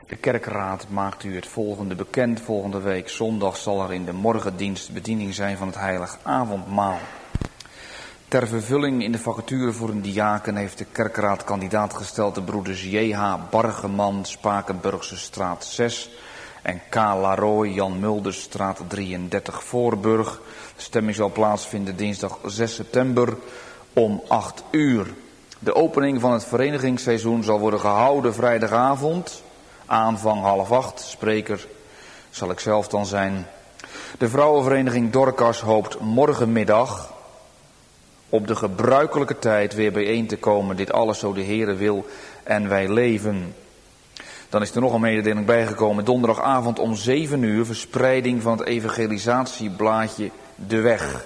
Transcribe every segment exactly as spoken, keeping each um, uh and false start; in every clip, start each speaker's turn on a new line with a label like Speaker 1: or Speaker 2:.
Speaker 1: De kerkraad maakt u het volgende bekend. Volgende week zondag zal er in de morgendienst bediening zijn van het heilig avondmaal. Ter vervulling in de vacature voor een diaken heeft de kerkraad kandidaat gesteld de broeders J H Bargeman, Spakenburgse straat zes en K. Laroy, Jan Muldersstraat drieëndertig Voorburg. De stemming zal plaatsvinden dinsdag zes september om acht uur. De opening van het verenigingsseizoen zal worden gehouden vrijdagavond, aanvang half acht. Spreker zal ik zelf dan zijn. De vrouwenvereniging Dorcas hoopt morgenmiddag op de gebruikelijke tijd weer bijeen te komen. Dit alles zo de Heere wil en wij leven. Dan is er nog een mededeling bijgekomen. Donderdagavond om zeven uur verspreiding van het evangelisatieblaadje De Weg.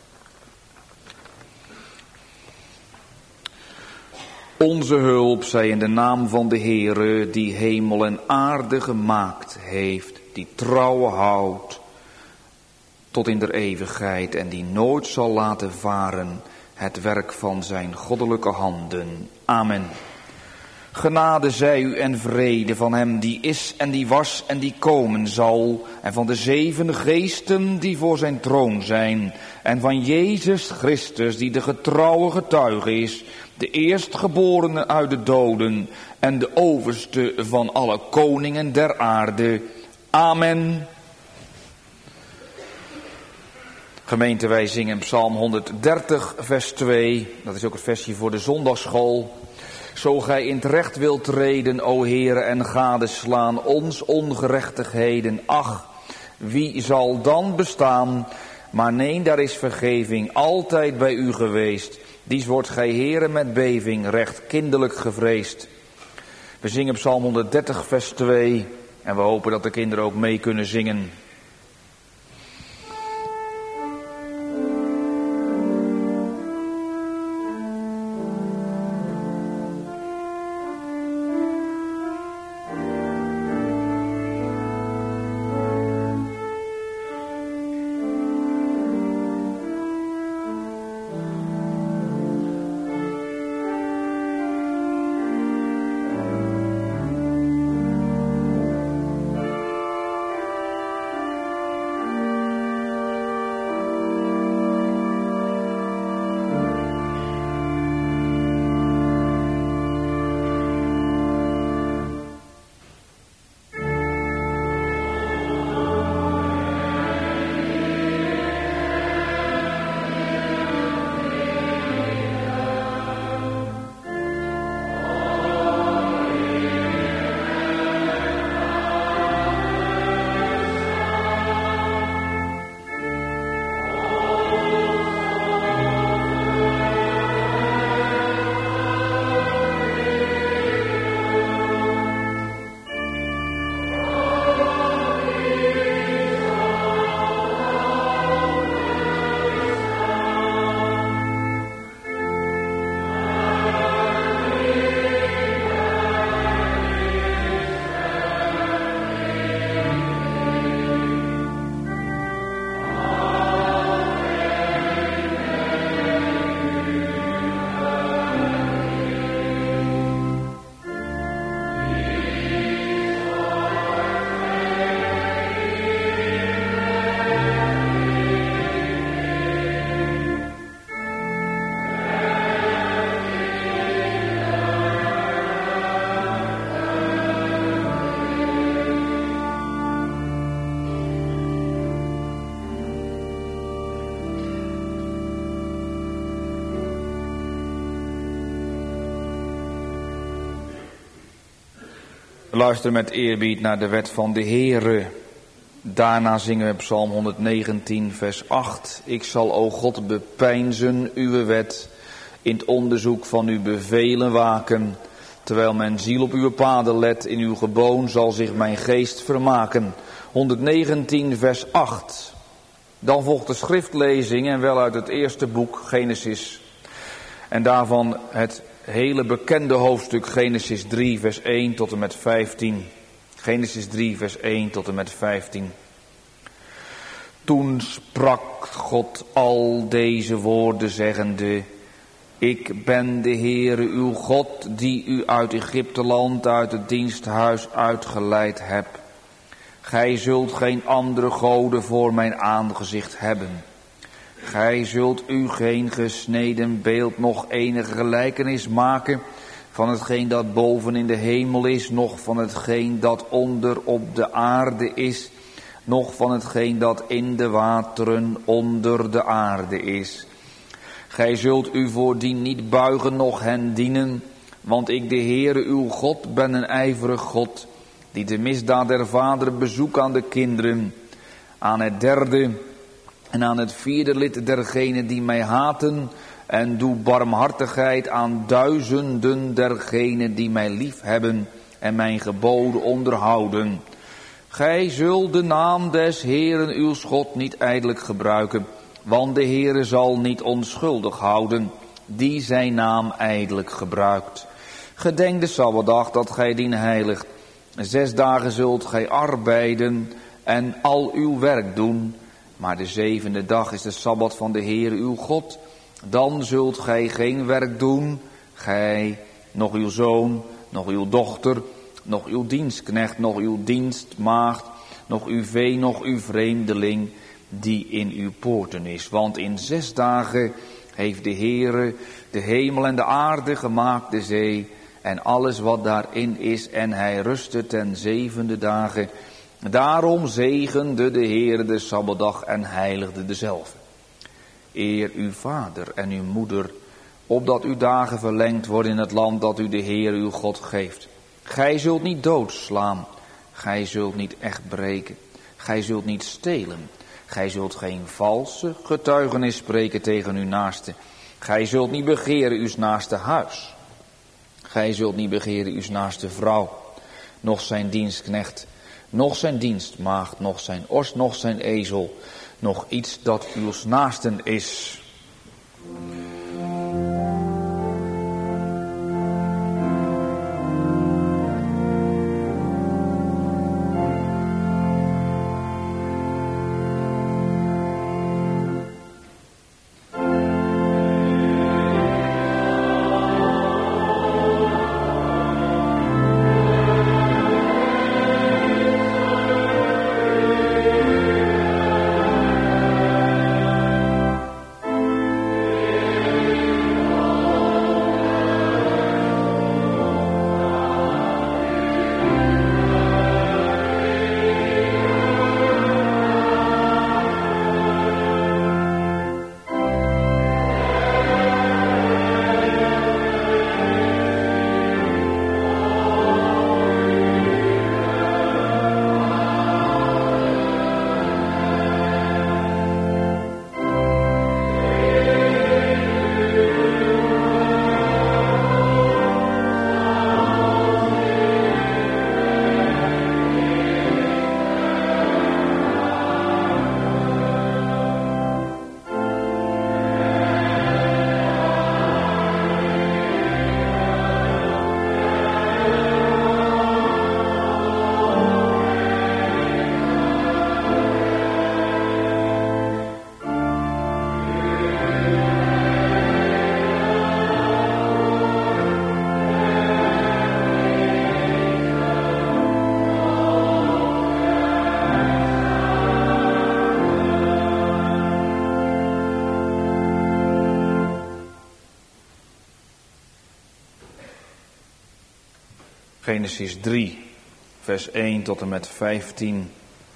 Speaker 1: Onze hulp zij in de naam van de Heere, die hemel en aarde gemaakt heeft, die trouw houdt tot in der eeuwigheid en die nooit zal laten varen het werk van zijn goddelijke handen. Amen. Genade zij u en vrede van hem die is en die was en die komen zal, en van de zeven geesten die voor zijn troon zijn, en van Jezus Christus die de getrouwe getuige is, de eerstgeborene uit de doden en de overste van alle koningen der aarde. Amen. Gemeente, wij zingen Psalm honderddertig vers twee. Dat is ook het versje voor de zondagsschool. Zo gij in het recht wilt treden, o Heere, en gadeslaan ons ongerechtigheden. Ach, wie zal dan bestaan? Maar nee, daar is vergeving altijd bij u geweest. Dies wordt gij, Heere, met beving recht kinderlijk gevreesd. We zingen Psalm honderddertig vers twee en we hopen dat de kinderen ook mee kunnen zingen. Luister met eerbied naar de wet van de Heere. Daarna zingen we Psalm honderdnegentien vers acht. Ik zal, o God, bepeinzen uw wet, in het onderzoek van uw bevelen waken. Terwijl mijn ziel op uw paden let, in uw geboon zal zich mijn geest vermaken. honderdnegentien vers acht. Dan volgt de schriftlezing en wel uit het eerste boek Genesis. En daarvan het hele bekende hoofdstuk Genesis drie vers één tot en met vijftien. Genesis drie vers één tot en met vijftien. Toen sprak God al deze woorden zeggende: Ik ben de Heere uw God, die u uit Egypteland, uit het diensthuis uitgeleid heb. Gij zult geen andere goden voor mijn aangezicht hebben. Gij zult u geen gesneden beeld, nog enige gelijkenis maken van hetgeen dat boven in de hemel is, noch van hetgeen dat onder op de aarde is, noch van hetgeen dat in de wateren onder de aarde is. Gij zult u voordien niet buigen, noch hen dienen, want ik de Heere uw God ben een ijverig God, die de misdaad der vaderen bezoekt aan de kinderen, aan het derde en aan het vierde lid dergenen die mij haten, en doe barmhartigheid aan duizenden dergenen die mij lief hebben en mijn geboden onderhouden. Gij zult de naam des Heeren uw God niet ijdelijk gebruiken, want de Heere zal niet onschuldig houden, die zijn naam ijdelijk gebruikt. Gedenk de Sabbatdag dat gij dien heiligt. Zes dagen zult gij arbeiden en al uw werk doen, maar de zevende dag is de Sabbat van de Heere uw God. Dan zult gij geen werk doen, gij, nog uw zoon, nog uw dochter, nog uw dienstknecht, nog uw dienstmaagd, nog uw vee, nog uw vreemdeling die in uw poorten is. Want in zes dagen heeft de Heere de hemel en de aarde gemaakt, de zee en alles wat daarin is, en hij rustte ten zevende dagen. Daarom zegende de Heere de Sabbatdag en heiligde dezelve. Eer uw vader en uw moeder, opdat uw dagen verlengd worden in het land dat u de Heer uw God geeft. Gij zult niet doodslaan, gij zult niet echt breken, gij zult niet stelen, gij zult geen valse getuigenis spreken tegen uw naaste. Gij zult niet begeren uw naaste huis, gij zult niet begeren uw naaste vrouw, noch zijn dienstknecht, noch zijn dienstmaagd, noch zijn os, noch zijn ezel, nog iets dat uw naasten is. Genesis drie, vers één tot en met vijftien.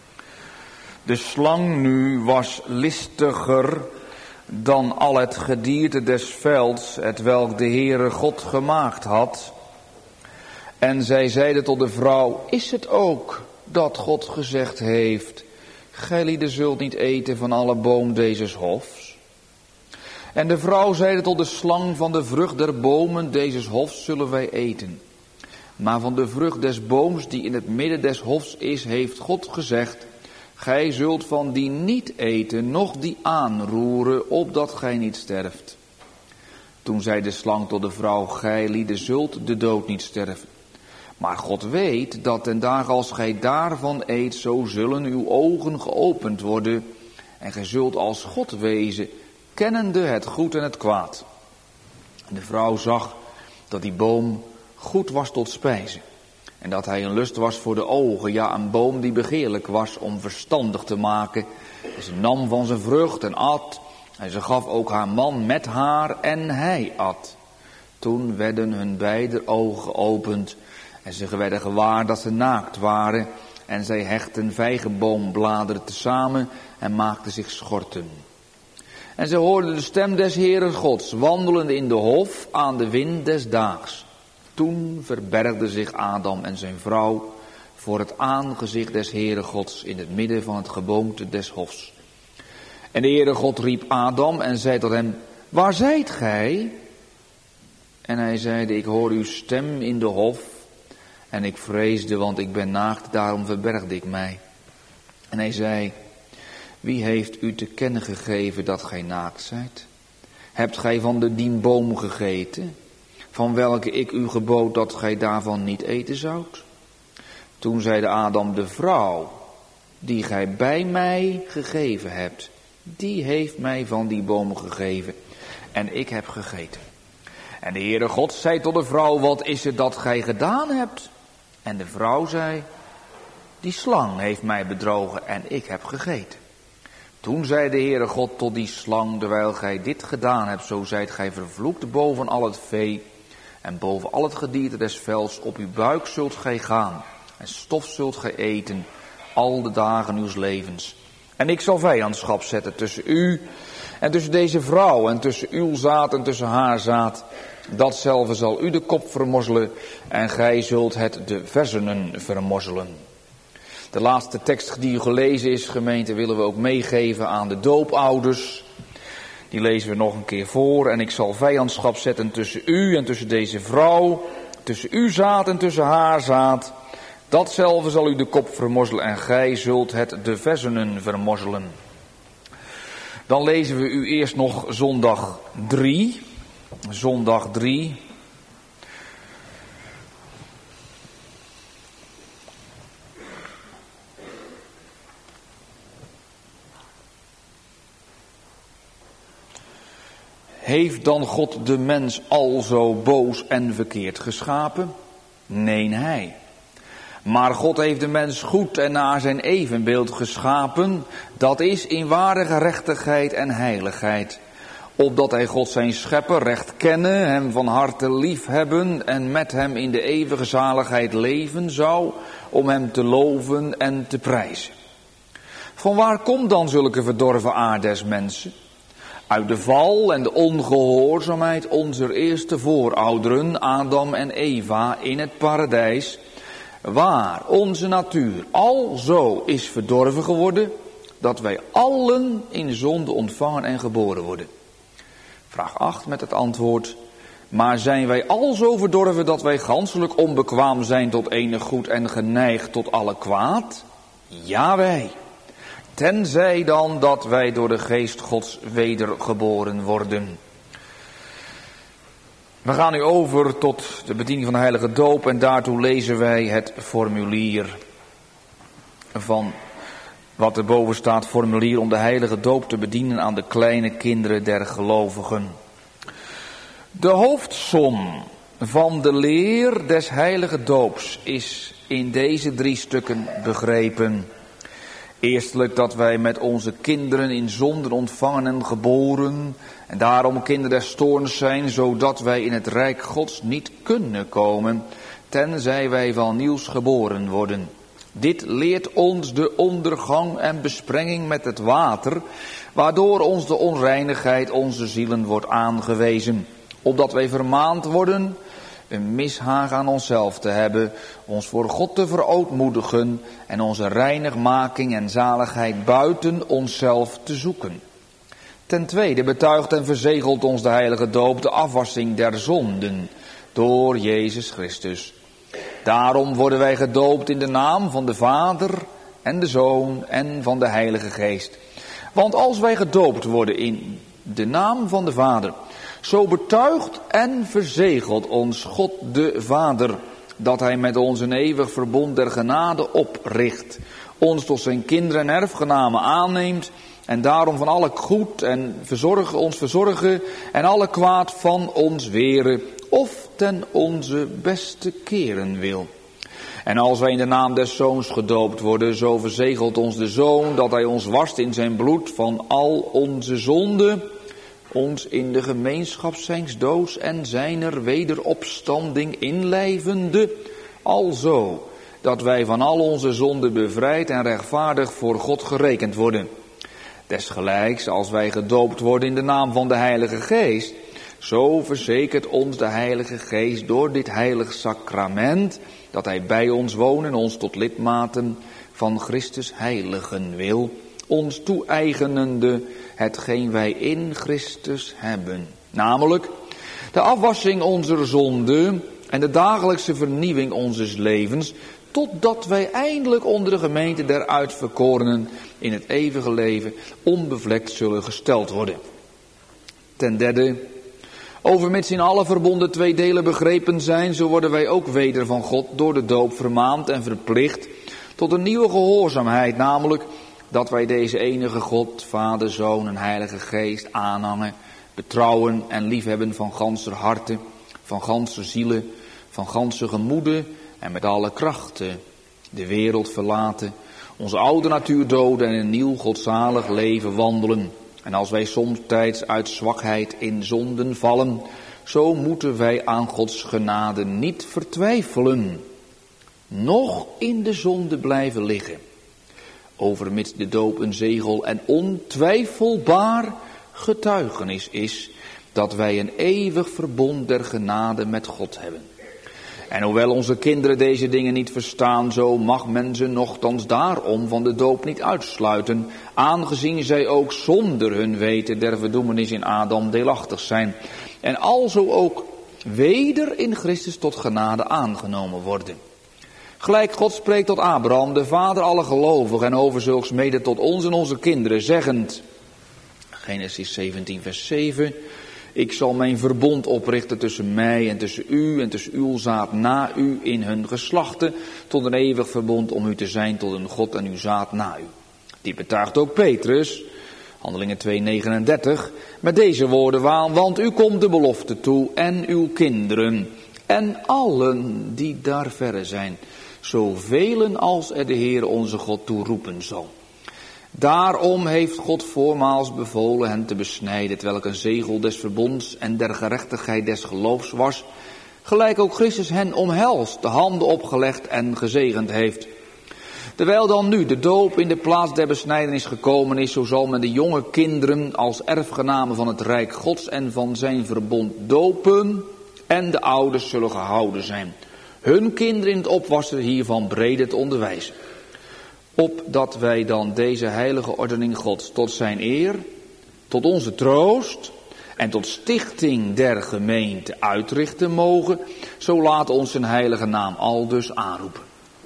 Speaker 1: De slang nu was listiger dan al het gedierte des velds, hetwelk de Heere God gemaakt had. En zij zeide tot de vrouw, is het ook dat God gezegd heeft, gijlieden zult niet eten van alle boom dezes hofs? En de vrouw zeide tot de slang, van de vrucht der bomen dezes hofs zullen wij eten. Maar van de vrucht des booms die in het midden des hofs is, heeft God gezegd, gij zult van die niet eten, noch die aanroeren, opdat gij niet sterft. Toen zei de slang tot de vrouw, gijlieden zult de dood niet sterven. Maar God weet dat ten dagen als gij daarvan eet, zo zullen uw ogen geopend worden, en gij zult als God wezen, kennende het goed en het kwaad. De vrouw zag dat die boom goed was tot spijzen. En dat hij een lust was voor de ogen. Ja, een boom die begeerlijk was om verstandig te maken. En ze nam van zijn vrucht en at. En ze gaf ook haar man met haar en hij at. Toen werden hun beider ogen geopend. En ze werden gewaar dat ze naakt waren. En zij hechtten vijgenboombladeren tezamen en maakten zich schorten. En ze hoorden de stem des Heeren Gods, wandelende in de hof aan de wind des daags. Toen verbergden zich Adam en zijn vrouw voor het aangezicht des Heeren Gods in het midden van het geboomte des hofs. En de Heere God riep Adam en zei tot hem, waar zijt gij? En hij zeide, ik hoor uw stem in de hof en ik vreesde, want ik ben naakt, daarom verbergde ik mij. En hij zei, wie heeft u te kennen gegeven dat gij naakt zijt? Hebt gij van de dien boom gegeten, van welke ik u gebood dat gij daarvan niet eten zoudt? Toen zeide Adam, de vrouw die gij bij mij gegeven hebt, die heeft mij van die boom gegeven en ik heb gegeten. En de Heere God zei tot de vrouw, wat is het dat gij gedaan hebt? En de vrouw zei, die slang heeft mij bedrogen en ik heb gegeten. Toen zei de Heere God tot die slang, terwijl gij dit gedaan hebt, zo zijt gij vervloekt boven al het vee en boven al het gedierte des velds. Op uw buik zult gij gaan en stof zult gij eten al de dagen uws levens. En ik zal vijandschap zetten tussen u en tussen deze vrouw en tussen uw zaad en tussen haar zaad. Datzelfde zal u de kop vermorzelen en gij zult het de versenen vermorzelen. De laatste tekst die u gelezen is, gemeente, willen we ook meegeven aan de doopouders. Die lezen we nog een keer voor. En ik zal vijandschap zetten tussen u en tussen deze vrouw, tussen uw zaad en tussen haar zaad. Datzelfde zal u de kop vermorzelen en gij zult het de versenen vermorzelen. Dan lezen we u eerst nog zondag drie. Zondag drie. Heeft dan God de mens alzo boos en verkeerd geschapen? Nee, hij. Maar God heeft de mens goed en naar zijn evenbeeld geschapen. Dat is in ware gerechtigheid en heiligheid. Opdat hij God zijn schepper recht kennen, hem van harte lief hebben en met hem in de eeuwige zaligheid leven zou, om hem te loven en te prijzen. Vanwaar komt dan zulke verdorven aard des mensen? Uit de val en de ongehoorzaamheid onze eerste voorouderen, Adam en Eva, in het paradijs, waar onze natuur alzo is verdorven geworden, dat wij allen in zonde ontvangen en geboren worden. Vraag acht met het antwoord, maar zijn wij alzo verdorven dat wij ganselijk onbekwaam zijn tot enig goed en geneigd tot alle kwaad? Ja, wij. Tenzij dan dat wij door de geest Gods wedergeboren worden. We gaan nu over tot de bediening van de heilige doop en daartoe lezen wij het formulier van wat erboven staat, formulier om de heilige doop te bedienen aan de kleine kinderen der gelovigen. De hoofdsom van de leer des heilige doops is in deze drie stukken begrepen. Eerstelijk dat wij met onze kinderen in zonden ontvangen en geboren en daarom kinderen des toorns zijn, zodat wij in het rijk Gods niet kunnen komen, tenzij wij van nieuws geboren worden. Dit leert ons de ondergang en besprenging met het water, waardoor ons de onreinigheid onze zielen wordt aangewezen, opdat wij vermaand worden een mishaag aan onszelf te hebben, ons voor God te verootmoedigen en onze reinigmaking en zaligheid buiten onszelf te zoeken. Ten tweede betuigt en verzegelt ons de heilige doop de afwassing der zonden door Jezus Christus. Daarom worden wij gedoopt in de naam van de Vader en de Zoon en van de Heilige Geest. Want als wij gedoopt worden in de naam van de Vader, zo betuigt en verzegelt ons God de Vader, dat hij met ons een eeuwig verbond der genade opricht, ons tot zijn kinderen en erfgenamen aanneemt En daarom van alle goed en verzorgen, ons verzorgen en alle kwaad van ons weren, of ten onze beste keren wil. En als wij in de naam des Zoons gedoopt worden, zo verzegelt ons de Zoon dat hij ons wast in zijn bloed van al onze zonden, ons in de gemeenschap zijns doods en zijner wederopstanding inlijvende, alzo dat wij van al onze zonden bevrijd en rechtvaardig voor God gerekend worden. Desgelijks als wij gedoopt worden in de naam van de Heilige Geest, zo verzekert ons de Heilige Geest door dit heilig sacrament, dat hij bij ons wonen, ons tot lidmaten van Christus heiligen wil, ons toe-eigenende hetgeen wij in Christus hebben. Namelijk de afwassing onze zonden en de dagelijkse vernieuwing onzes levens, totdat wij eindelijk onder de gemeente der uitverkorenen in het eeuwige leven onbevlekt zullen gesteld worden. Ten derde, overmits in alle verbonden twee delen begrepen zijn, zo worden wij ook weder van God door de doop vermaand en verplicht tot een nieuwe gehoorzaamheid, namelijk dat wij deze enige God, Vader, Zoon en Heilige Geest aanhangen, betrouwen en liefhebben van ganser harte, van ganser zielen, van ganse gemoede en met alle krachten de wereld verlaten, onze oude natuur doden en een nieuw godzalig leven wandelen. En als wij somtijds uit zwakheid in zonden vallen, zo moeten wij aan Gods genade niet vertwijfelen, noch in de zonde blijven liggen. Overmits de doop een zegel en ontwijfelbaar getuigenis is dat wij een eeuwig verbond der genade met God hebben. En hoewel onze kinderen deze dingen niet verstaan, zo mag men ze nochtans daarom van de doop niet uitsluiten, aangezien zij ook zonder hun weten der verdoemenis in Adam deelachtig zijn, en alzo ook weder in Christus tot genade aangenomen worden. Gelijk God spreekt tot Abraham, de vader aller gelovigen, en over zulks mede tot ons en onze kinderen, zeggend, Genesis zeventien vers zeven, ik zal mijn verbond oprichten tussen mij en tussen u en tussen uw zaad na u in hun geslachten, tot een eeuwig verbond om u te zijn tot een God en uw zaad na u. Die betuigt ook Petrus, Handelingen twee negenendertig, met deze woorden, want u komt de belofte toe en uw kinderen en allen die daar verre zijn, zoveel als er de Heer onze God toe roepen zal. Daarom heeft God voormaals bevolen hen te besnijden, terwijl een zegel des verbonds en der gerechtigheid des geloofs was, gelijk ook Christus hen omhelst, de handen opgelegd en gezegend heeft. Terwijl dan nu de doop in de plaats der besnijdenis gekomen is, zo zal men de jonge kinderen als erfgenamen van het Rijk Gods en van zijn verbond dopen, en de ouders zullen gehouden zijn hun kinderen in het opwassen hiervan brede te onderwijzen. Opdat wij dan deze heilige ordening Gods tot zijn eer, tot onze troost en tot stichting der gemeente uitrichten mogen, zo laat ons zijn heilige naam aldus aanroepen.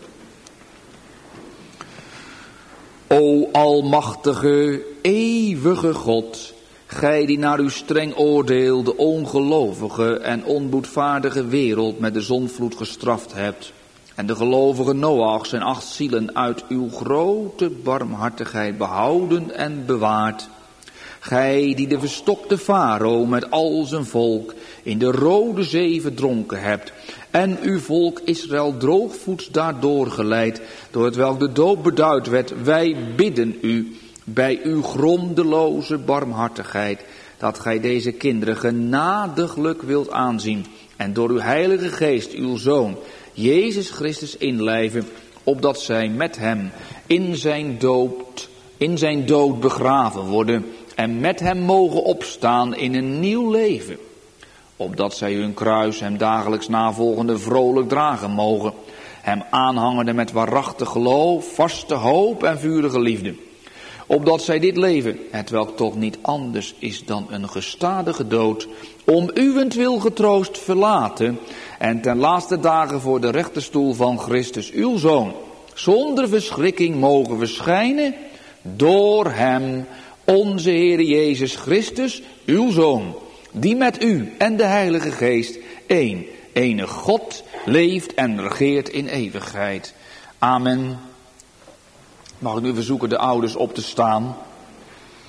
Speaker 1: O almachtige, eeuwige God, gij die naar uw streng oordeel de ongelovige en onboedvaardige wereld met de zondvloed gestraft hebt, en de gelovige Noach en acht zielen uit uw grote barmhartigheid behouden en bewaard. Gij die de verstokte farao met al zijn volk in de Rode Zee verdronken hebt, en uw volk Israël droogvoets daardoor geleid, door het welk de doop beduid werd, wij bidden u bij uw grondeloze barmhartigheid, dat gij deze kinderen genadiglijk wilt aanzien, en door uw heilige geest uw Zoon, Jezus Christus inlijven, opdat zij met hem in zijn dood, in zijn dood begraven worden en met hem mogen opstaan in een nieuw leven. Opdat zij hun kruis hem dagelijks navolgende vrolijk dragen mogen, hem aanhangende met waarachtig geloof, vaste hoop en vurige liefde. Opdat zij dit leven, hetwelk toch niet anders is dan een gestadige dood, om uwentwil getroost verlaten en ten laatste dagen voor de rechterstoel van Christus uw Zoon zonder verschrikking mogen verschijnen door hem, onze Heer Jezus Christus, uw Zoon, die met u en de Heilige Geest één, ene God leeft en regeert in eeuwigheid. Amen. Mag ik nu verzoeken de ouders op te staan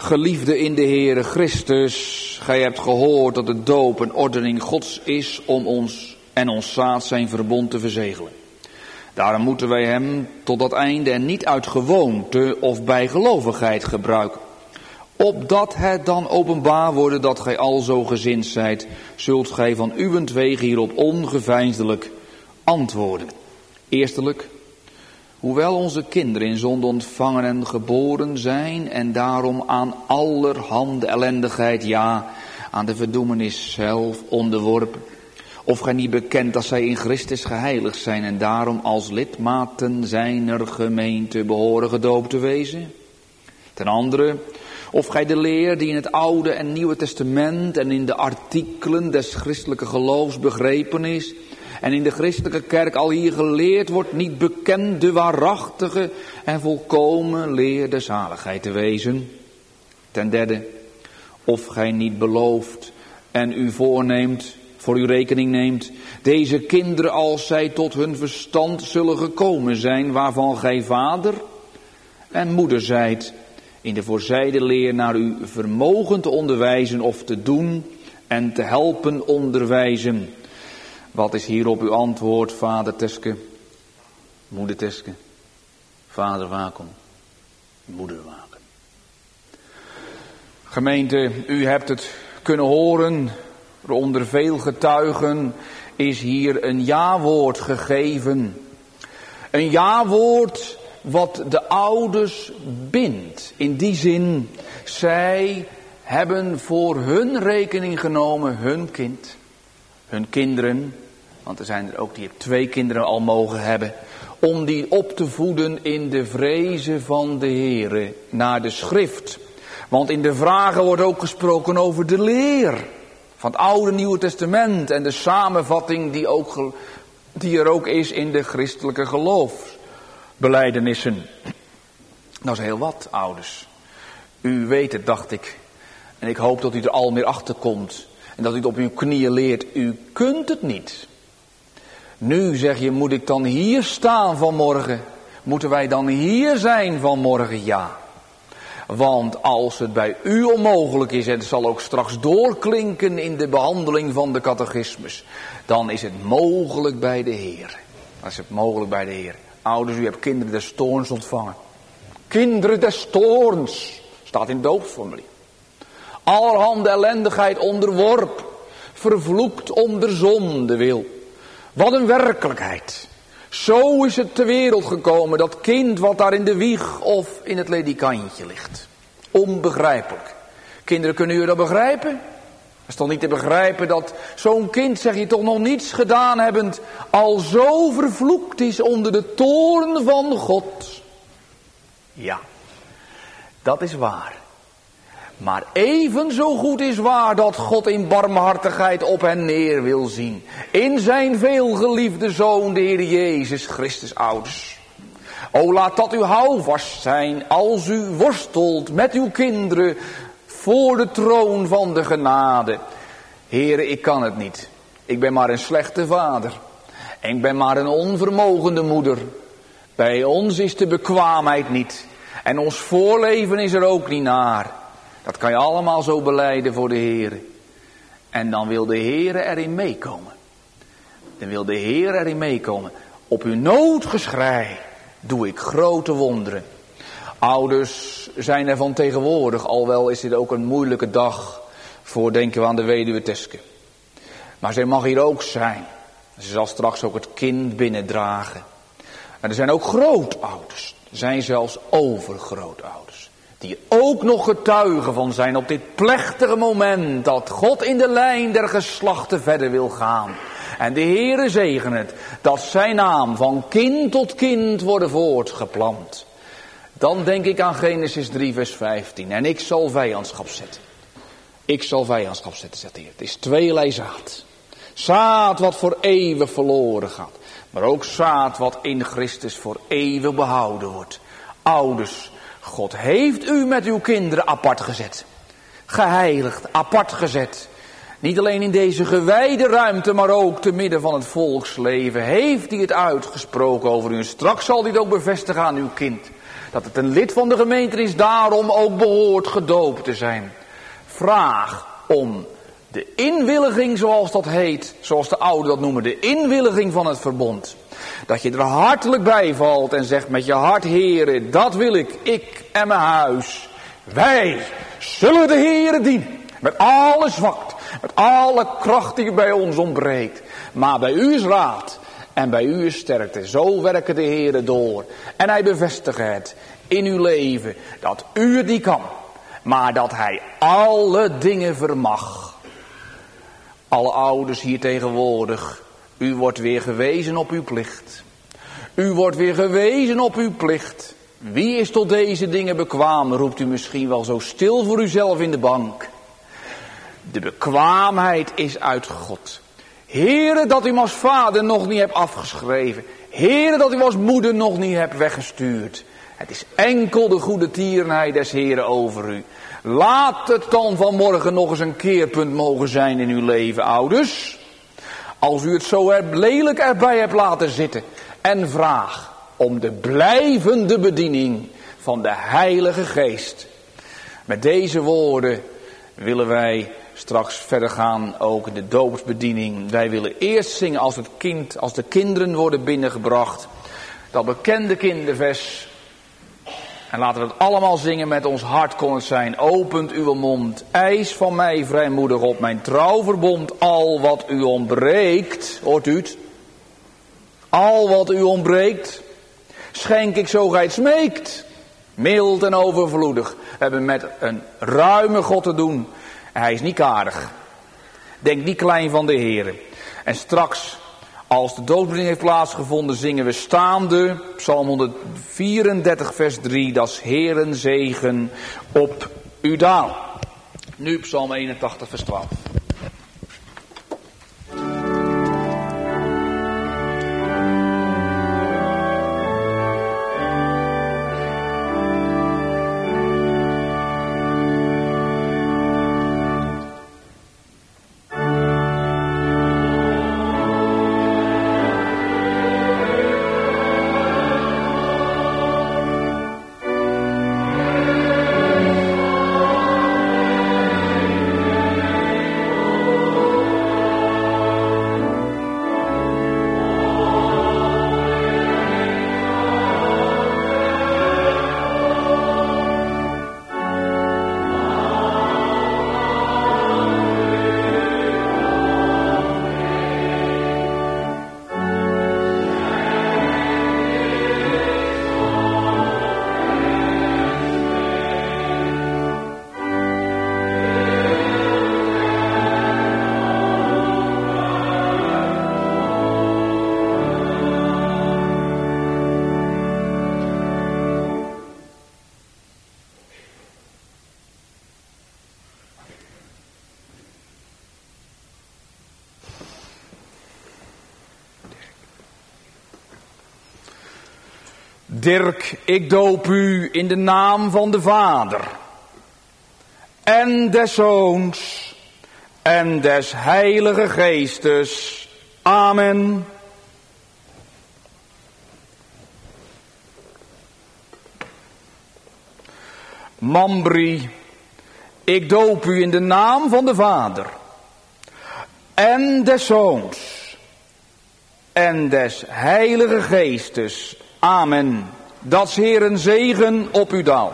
Speaker 1: Geliefde in de Heere Christus, gij hebt gehoord dat de doop een ordening Gods is om ons en ons zaad zijn verbond te verzegelen. Daarom moeten wij hem tot dat einde en niet uit gewoonte of bijgelovigheid gebruiken. Opdat het dan openbaar worden dat gij alzo gezind zijt, zult gij van uwentwege hierop ongeveinsdelijk antwoorden. Eerstelijk, hoewel onze kinderen in zonde ontvangen en geboren zijn en daarom aan allerhande ellendigheid, ja, aan de verdoemenis zelf onderworpen. Of gij niet bekent dat zij in Christus geheiligd zijn en daarom als lidmaten zijner gemeente behoren gedoopt te wezen. Ten andere, of gij de leer die in het Oude en Nieuwe Testament en in de artikelen des christelijke geloofs begrepen is en in de christelijke kerk al hier geleerd wordt, niet bekend de waarachtige en volkomen leer der zaligheid te wezen. Ten derde, of gij niet belooft en u voorneemt, voor uw rekening neemt, deze kinderen als zij tot hun verstand zullen gekomen zijn, waarvan gij vader en moeder zijt, in de voorzijde leer naar uw vermogen te onderwijzen of te doen en te helpen onderwijzen. Wat is hierop uw antwoord, vader Teske, moeder Teske, vader Wakom, moeder Wakom? Gemeente, u hebt het kunnen horen, onder veel getuigen is hier een ja-woord gegeven. Een ja-woord wat de ouders bindt. In die zin, zij hebben voor hun rekening genomen hun kind, hun kinderen, want er zijn er ook die twee kinderen al mogen hebben, om die op te voeden in de vrezen van de Heere, naar de schrift. Want in de vragen wordt ook gesproken over de leer van het Oude Nieuwe Testament en de samenvatting die, ook, die er ook is in de christelijke geloofsbelijdenissen. Dat is heel wat, ouders. U weet het, dacht ik. En ik hoop dat u er al meer achter komt. En dat u het op uw knieën leert. U kunt het niet. Nu zeg je, moet ik dan hier staan vanmorgen? Moeten wij dan hier zijn vanmorgen? Ja. Want als het bij u onmogelijk is, en het zal ook straks doorklinken in de behandeling van de catechismus, dan is het mogelijk bij de Heer. Dan is het mogelijk bij de Heer. Ouders, u hebt kinderen des toorns ontvangen. Kinderen des toorns, staat in het doopsformulier. Allerhande ellendigheid onderworpen, vervloekt om de zonde wil. Wat een werkelijkheid. Zo is het ter wereld gekomen, dat kind wat daar in de wieg of in het ledikantje ligt. Onbegrijpelijk. Kinderen, kunnen jullie dat begrijpen? Het is toch niet te begrijpen dat zo'n kind, zeg je toch nog niets gedaan hebbend, al zo vervloekt is onder de toorn van God. Ja, dat is waar. Maar even zo goed is waar dat God in barmhartigheid op hen neer wil zien. In zijn veelgeliefde Zoon, de Heer Jezus Christus, ouders. O, laat dat uw houvast zijn als u worstelt met uw kinderen voor de troon van de genade. Heere, ik kan het niet. Ik ben maar een slechte vader. En ik ben maar een onvermogende moeder. Bij ons is de bekwaamheid niet. En ons voorleven is er ook niet naar. Dat kan je allemaal zo belijden voor de Heer. En dan wil de Heer erin meekomen. Dan wil de Heer erin meekomen. Op uw noodgeschrei doe ik grote wonderen. Ouders zijn er van tegenwoordig. Alwel is dit ook een moeilijke dag voor, denken we aan de weduwe Teske. Maar zij mag hier ook zijn. Ze zal straks ook het kind binnendragen. En er zijn ook grootouders. Er zijn zelfs overgrootouders. Die ook nog getuigen van zijn op dit plechtige moment dat God in de lijn der geslachten verder wil gaan. En de Heere zegen het dat zijn naam van kind tot kind worden voortgeplant. Dan denk ik aan Genesis drie vers vijftien. En ik zal vijandschap zetten. Ik zal vijandschap zetten, zegt de Heer. Het is tweelei zaad. Zaad wat voor eeuwig verloren gaat. Maar ook zaad wat in Christus voor eeuwig behouden wordt. Ouders, God heeft u met uw kinderen apart gezet. Geheiligd, apart gezet. Niet alleen in deze gewijde ruimte, maar ook te midden van het volksleven heeft hij het uitgesproken over u. En straks zal hij het ook bevestigen aan uw kind. Dat het een lid van de gemeente is, daarom ook behoort gedoopt te zijn. Vraag om de inwilliging, zoals dat heet, zoals de ouderen dat noemen, de inwilliging van het verbond. Dat je er hartelijk bij valt en zegt met je hart, Heere, dat wil ik, ik en mijn huis. Wij zullen de Heere dienen, met alle zwakte, met alle kracht die bij ons ontbreekt. Maar bij u is raad en bij u is sterkte. Zo werken de Heere door. En hij bevestigt het in uw leven, dat u het niet kan, maar dat hij alle dingen vermag. Alle ouders hier tegenwoordig, u wordt weer gewezen op uw plicht. U wordt weer gewezen op uw plicht. Wie is tot deze dingen bekwaam, roept u misschien wel zo stil voor uzelf in de bank. De bekwaamheid is uit God. Heere, dat u hem als vader nog niet hebt afgeschreven. Heere, dat u hem als moeder nog niet hebt weggestuurd. Het is enkel de goede tierenheid des Heeren over u. Laat het dan vanmorgen nog eens een keerpunt mogen zijn in uw leven, ouders. Als u het zo er lelijk erbij hebt laten zitten. En vraag om de blijvende bediening van de Heilige Geest. Met deze woorden willen wij straks verder gaan, ook in de doopsbediening. Wij willen eerst zingen als het kind, als de kinderen worden binnengebracht. Dat bekende kindervers. En laten we het allemaal zingen met ons hart kon het zijn. Opent uw mond, eis van mij vrijmoedig op mijn trouwverbond. Al wat u ontbreekt, hoort u het? Al wat u ontbreekt, schenk ik zo gij het smeekt. Mild en overvloedig. We hebben met een ruime God te doen. En hij is niet karig. Denk niet klein van de Heere. En straks, als de doopsbediening heeft plaatsgevonden, zingen we staande. Psalm honderdvierendertig vers drie. Dat is Heeren zegen op u daal. Nu Psalm eenentachtig vers twaalf. Dirk, ik doop u in de naam van de Vader en des Zoons en des Heilige Geestes. Amen. Mambri, ik doop u in de naam van de Vader en des Zoons en des Heilige Geestes. Amen. Dat 's Heeren zegen op u daal.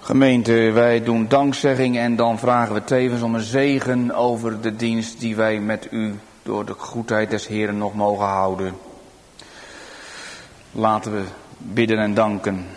Speaker 1: Gemeente, wij doen dankzegging en dan vragen we tevens om een zegen over de dienst die wij met u door de goedheid des Heeren nog mogen houden. Laten we bidden en danken.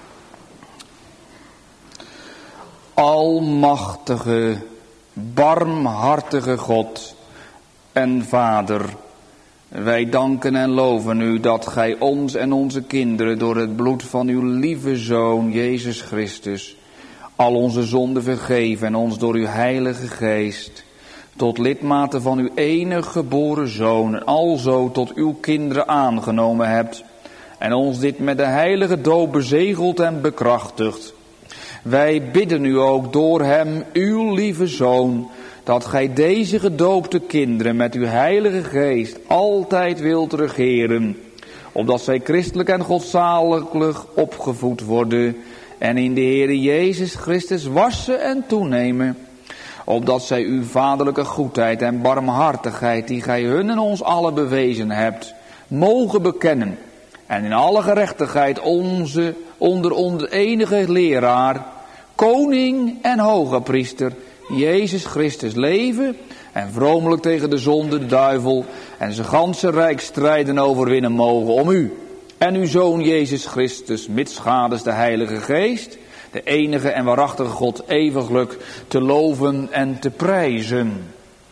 Speaker 1: Almachtige, barmhartige God en Vader, wij danken en loven u dat gij ons en onze kinderen door het bloed van uw lieve Zoon Jezus Christus al onze zonden vergeven en ons door uw Heilige Geest tot lidmaten van uw enig geboren Zoon alzo tot uw kinderen aangenomen hebt en ons dit met de heilige doop bezegeld en bekrachtigd. Wij bidden u ook door hem, uw lieve Zoon, dat gij deze gedoopte kinderen met uw Heilige Geest altijd wilt regeren, opdat zij christelijk en godzaliglijk opgevoed worden en in de Heere Jezus Christus wassen en toenemen, opdat zij uw vaderlijke goedheid en barmhartigheid, die gij hun en ons allen bewezen hebt, mogen bekennen en in alle gerechtigheid onze onder onze enige leraar, koning en hoge priester, Jezus Christus leven en vromelijk tegen de zonde, de duivel en zijn ganse rijk strijden overwinnen mogen om u en uw Zoon Jezus Christus, mitsgaders de Heilige Geest, de enige en waarachtige God eeuwiglijk te loven en te prijzen.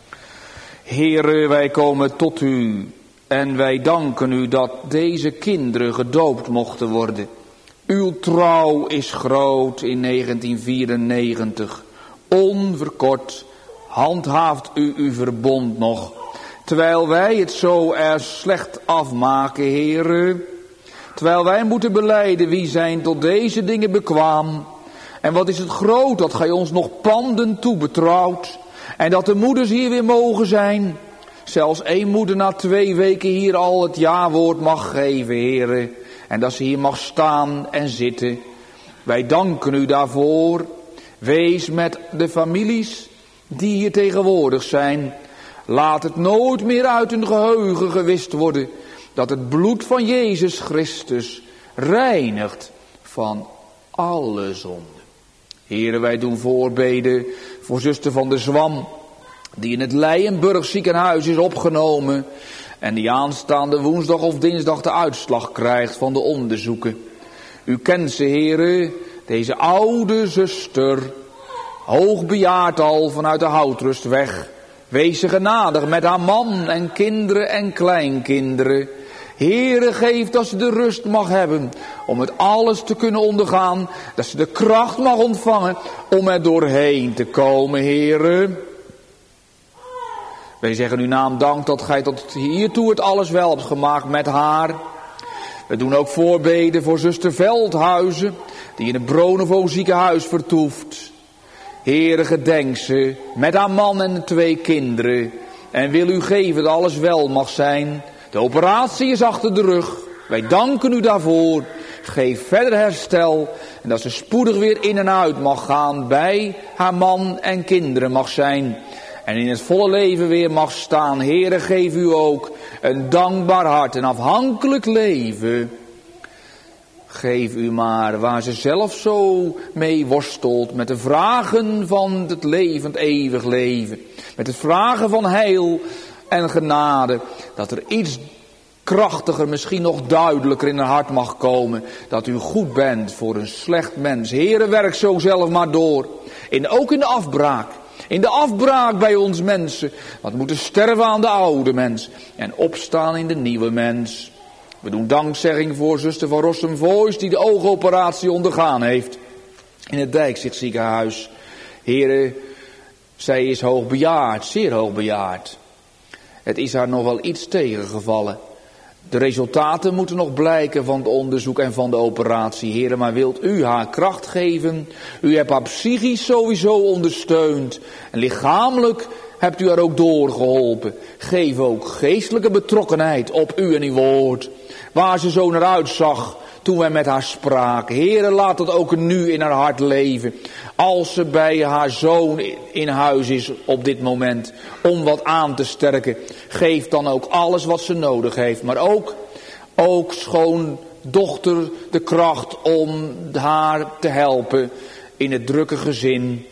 Speaker 1: Heere, wij komen tot u en wij danken u dat deze kinderen gedoopt mochten worden. Uw trouw is groot in negentien vierennegentig. Onverkort handhaaft u uw verbond nog. Terwijl wij het zo er slecht afmaken, Heere. Terwijl wij moeten belijden wie zijn tot deze dingen bekwaam. En wat is het groot dat gij ons nog panden toebetrouwt. En dat de moeders hier weer mogen zijn. Zelfs één moeder na twee weken hier al het jawoord mag geven, Heere. En dat ze hier mag staan en zitten. Wij danken u daarvoor. Wees met de families die hier tegenwoordig zijn. Laat het nooit meer uit hun geheugen gewist worden dat het bloed van Jezus Christus reinigt van alle zonden. Heren, wij doen voorbeden voor zuster Van der Zwam, die in het Leijenburg ziekenhuis is opgenomen en die aanstaande woensdag of dinsdag de uitslag krijgt van de onderzoeken. U kent ze, heren, deze oude zuster, hoogbejaard al vanuit de Houtrustweg. Wees ze genadig met haar man en kinderen en kleinkinderen. Heere, geef dat ze de rust mag hebben om het alles te kunnen ondergaan. Dat ze de kracht mag ontvangen om er doorheen te komen, Heere. Wij zeggen uw naam dank dat gij tot hiertoe het alles wel hebt gemaakt met haar. We doen ook voorbeden voor zuster Veldhuizen, die in het Bronevo ziekenhuis vertoeft. Heere, gedenk ze met haar man en de twee kinderen. En wil u geven dat alles wel mag zijn. De operatie is achter de rug. Wij danken u daarvoor. Geef verder herstel. En dat ze spoedig weer in en uit mag gaan. Bij haar man en kinderen mag zijn. En in het volle leven weer mag staan. Heere, geef u ook een dankbaar hart. Een afhankelijk leven. Geef u maar waar ze zelf zo mee worstelt. Met de vragen van het levend eeuwig leven. Met het vragen van heil en genade. Dat er iets krachtiger, misschien nog duidelijker in haar hart mag komen. Dat u goed bent voor een slecht mens. Heere, werk zo zelf maar door. En ook in de afbraak. In de afbraak bij ons mensen. Want we moeten sterven aan de oude mens. En opstaan in de nieuwe mens. We doen dankzegging voor zuster Van Rossum-Voice die de oogoperatie ondergaan heeft. In het Dijkzicht ziekenhuis. Heere, zij is hoogbejaard, zeer hoogbejaard. Het is haar nog wel iets tegengevallen. De resultaten moeten nog blijken van het onderzoek en van de operatie. Heere, maar wilt u haar kracht geven? U hebt haar psychisch sowieso ondersteund. En lichamelijk hebt u haar ook doorgeholpen. Geef ook geestelijke betrokkenheid op u en uw woord. Waar ze zo naar uitzag toen wij met haar spraken. Heere, laat dat ook nu in haar hart leven. Als ze bij haar zoon in huis is op dit moment. Om wat aan te sterken. Geef dan ook alles wat ze nodig heeft. Maar ook, ook schoondochter de kracht om haar te helpen. in het drukke gezin.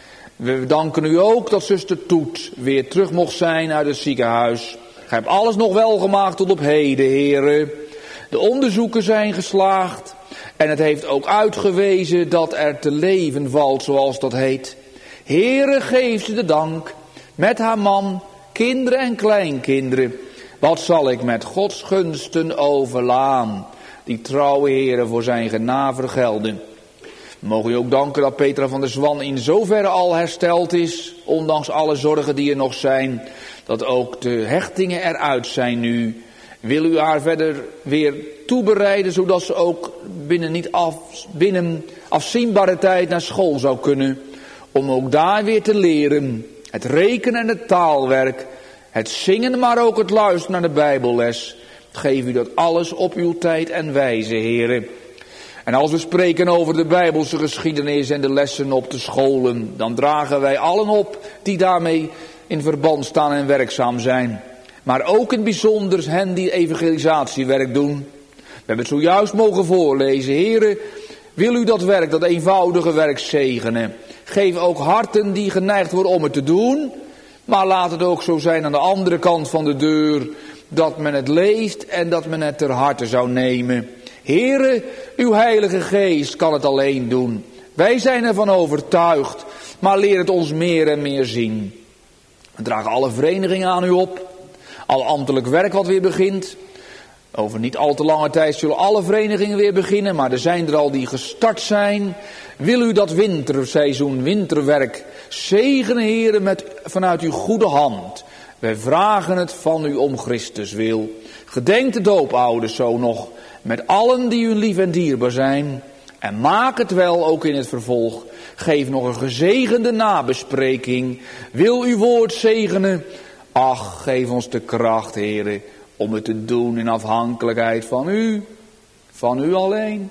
Speaker 1: We danken u ook dat zuster Toet weer terug mocht zijn uit het ziekenhuis. Gij hebt alles nog wel gemaakt tot op heden, heren. De onderzoeken zijn geslaagd en het heeft ook uitgewezen dat er te leven valt, zoals dat heet. Heere, geef ze de dank, met haar man, kinderen en kleinkinderen. Wat zal ik met Gods gunsten overlaan, die trouwe Heere voor zijn genade vergelden. We mogen u ook danken dat Petra van der Zwan in zoverre al hersteld is, ondanks alle zorgen die er nog zijn, dat ook de hechtingen eruit zijn nu. Wil u haar verder weer toebereiden, zodat ze ook binnen, niet af, binnen afzienbare tijd naar school zou kunnen, om ook daar weer te leren. Het rekenen en het taalwerk, het zingen, maar ook het luisteren naar de Bijbelles. Geef u dat alles op uw tijd en wijze, heren. En als we spreken over de Bijbelse geschiedenis en de lessen op de scholen, dan dragen wij allen op die daarmee in verband staan en werkzaam zijn. Maar ook in het bijzonder hen die evangelisatiewerk doen. We hebben het zojuist mogen voorlezen. Heren, wil u dat werk, dat eenvoudige werk zegenen. Geef ook harten die geneigd worden om het te doen. Maar laat het ook zo zijn aan de andere kant van de deur, dat men het leest en dat men het ter harte zou nemen. Heere, uw Heilige Geest kan het alleen doen. Wij zijn ervan overtuigd, maar leer het ons meer en meer zien. We dragen alle verenigingen aan u op. Al ambtelijk werk wat weer begint. Over niet al te lange tijd zullen alle verenigingen weer beginnen, maar er zijn er al die gestart zijn. Wil u dat winterseizoen, winterwerk zegenen, Heere, met, vanuit uw goede hand. Wij vragen het van u om Christus wil. Gedenk de doopouders zo nog, met allen die u lief en dierbaar zijn. En maak het wel ook in het vervolg. Geef nog een gezegende nabespreking. Wil uw woord zegenen. Ach, geef ons de kracht, Heere, om het te doen in afhankelijkheid van u. Van u alleen.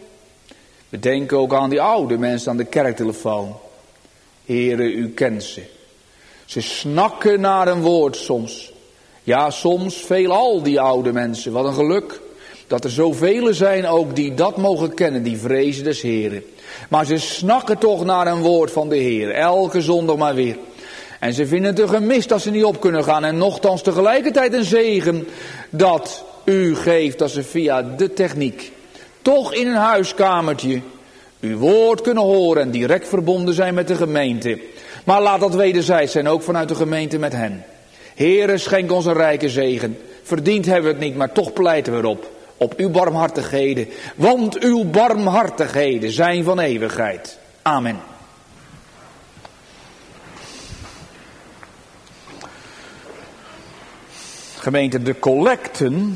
Speaker 1: We denken ook aan die oude mensen aan de kerktelefoon. Heere, u kent ze. Ze snakken naar een woord soms. Ja, soms veelal die oude mensen. Wat een geluk. Dat er zoveel zijn ook die dat mogen kennen, die vrezen des Heren. Maar ze snakken toch naar een woord van de Heer. Elke zondag maar weer. En ze vinden het een gemis dat ze niet op kunnen gaan. En nochtans tegelijkertijd een zegen dat u geeft dat ze via de techniek toch in een huiskamertje uw woord kunnen horen en direct verbonden zijn met de gemeente. Maar laat dat wederzijds zijn, ook vanuit de gemeente met hen. Heere, schenk ons een rijke zegen. Verdiend hebben we het niet, maar toch pleiten we erop. Op uw barmhartigheden. Want uw barmhartigheden zijn van eeuwigheid. Amen. Gemeente, de collecten,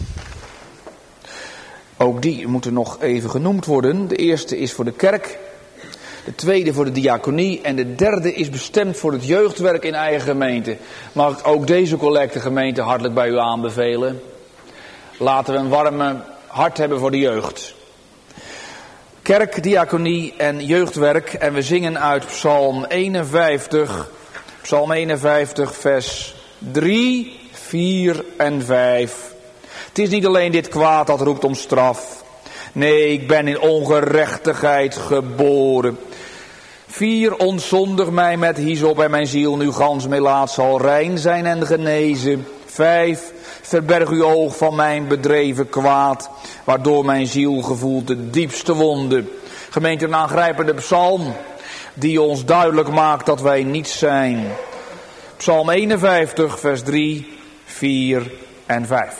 Speaker 1: ook die moeten nog even genoemd worden. De eerste is voor de kerk, de tweede voor de diaconie en de derde is bestemd voor het jeugdwerk in eigen gemeente. Mag ik ook deze collecte gemeente hartelijk bij u aanbevelen. Laten we een warme hart hebben voor de jeugd. Kerk, diaconie en jeugdwerk. En we zingen uit Psalm eenenvijftig. Psalm eenenvijftig vers drie, vier en vijf. Het is niet alleen dit kwaad dat roept om straf. Nee, ik ben in ongerechtigheid geboren. Vier, ontzondig mij met hyssop en mijn ziel nu gans melaat zal rein zijn en genezen. Vijf, verberg uw oog van mijn bedreven kwaad, waardoor mijn ziel gevoelt de diepste wonden. Gemeente, een aangrijpende psalm die ons duidelijk maakt dat wij niets zijn. Psalm eenenvijftig vers drie, vier en vijf.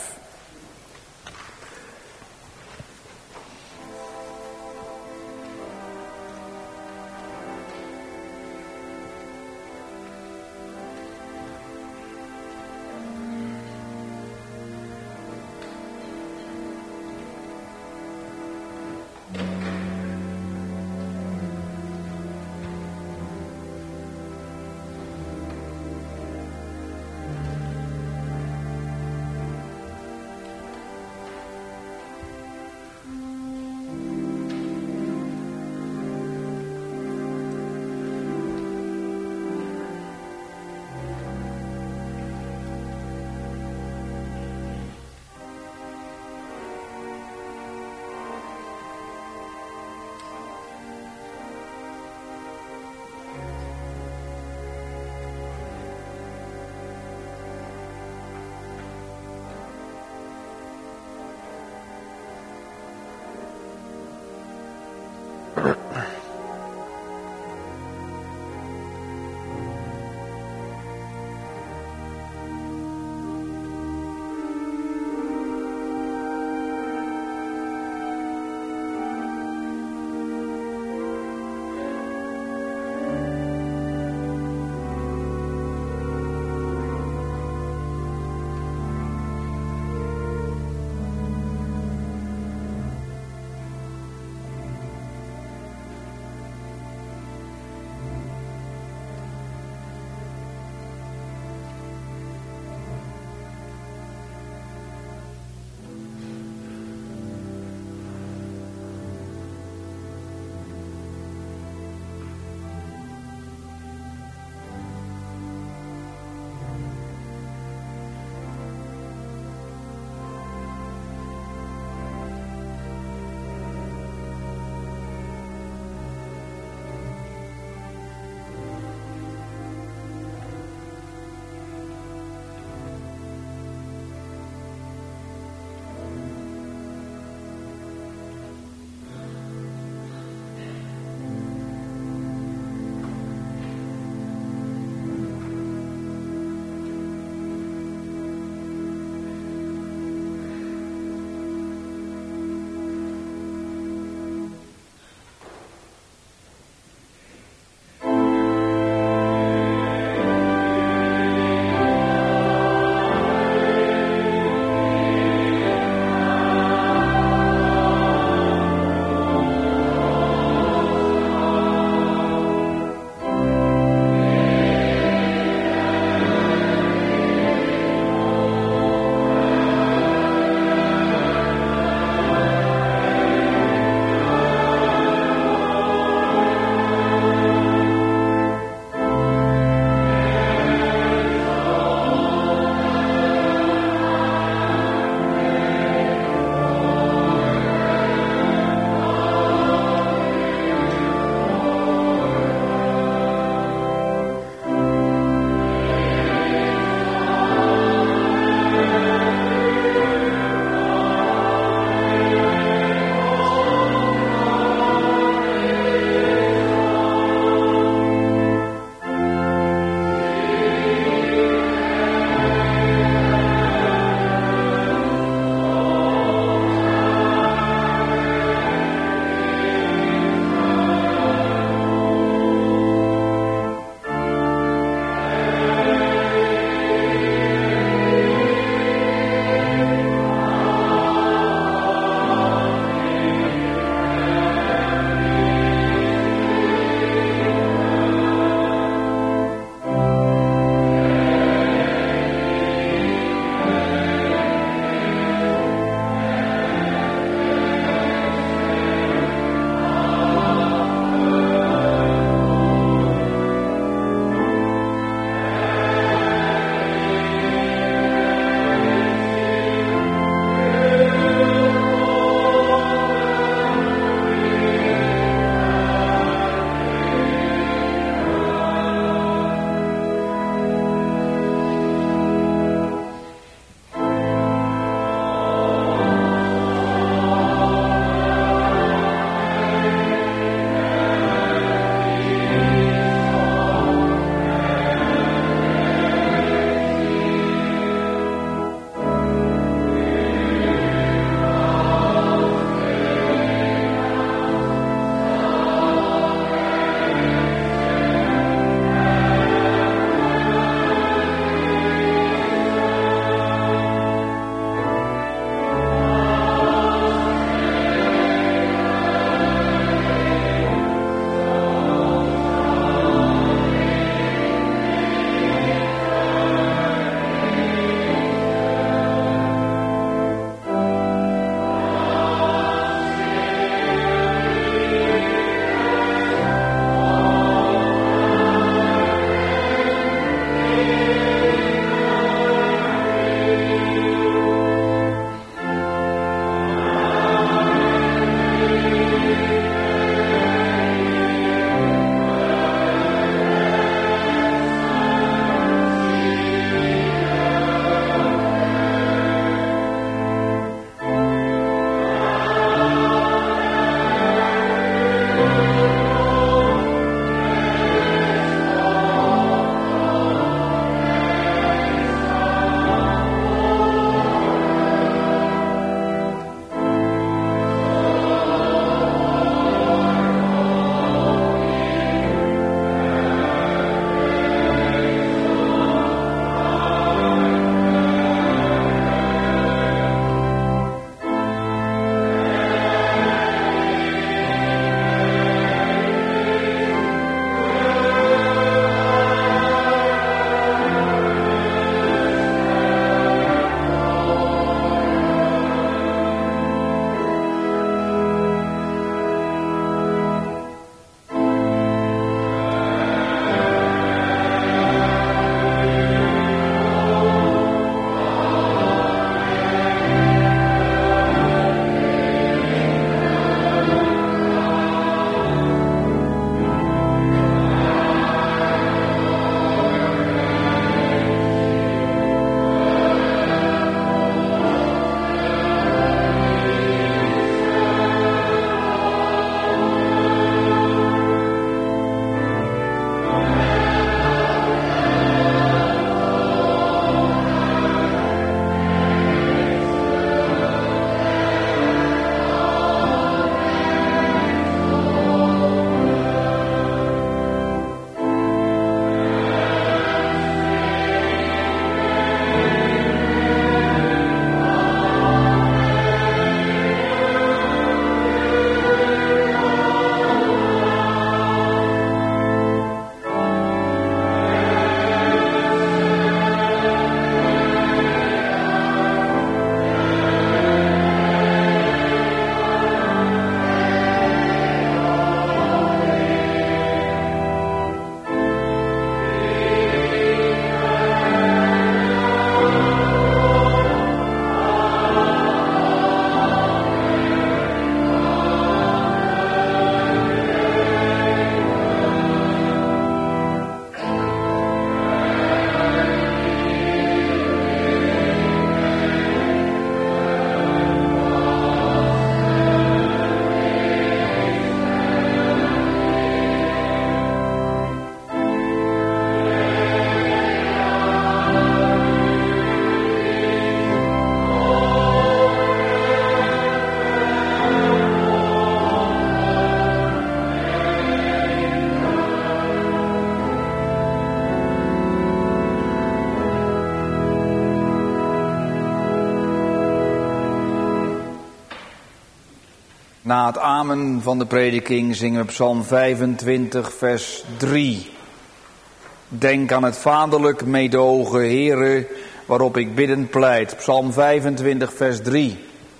Speaker 1: Na het amen van de prediking zingen we Psalm vijfentwintig, vers drie. Denk aan het vaderlijk meedogen, Heere, waarop ik biddend pleit. Psalm vijfentwintig, vers drie.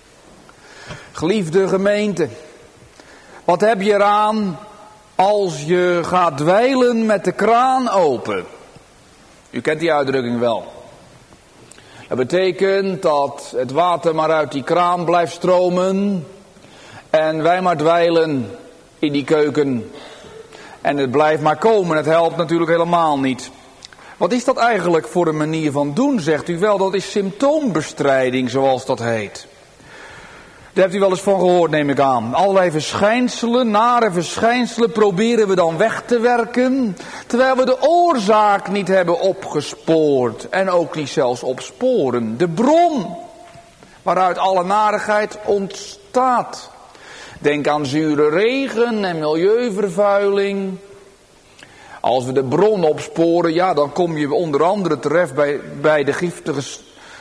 Speaker 1: Geliefde gemeente, wat heb je eraan als je gaat dweilen met de kraan open? U kent die uitdrukking wel. Dat betekent dat het water maar uit die kraan blijft stromen en wij maar dweilen in die keuken. En het blijft maar komen, het helpt natuurlijk helemaal niet. Wat is dat eigenlijk voor een manier van doen, zegt u wel? Dat is symptoombestrijding, zoals dat heet. Daar hebt u wel eens van gehoord, neem ik aan. Allerlei verschijnselen, nare verschijnselen proberen we dan weg te werken, terwijl we de oorzaak niet hebben opgespoord en ook niet zelfs opsporen. De bron waaruit alle narigheid ontstaat. Denk aan zure regen en milieuvervuiling. Als we de bron opsporen, ja, dan kom je onder andere terecht bij, bij de giftige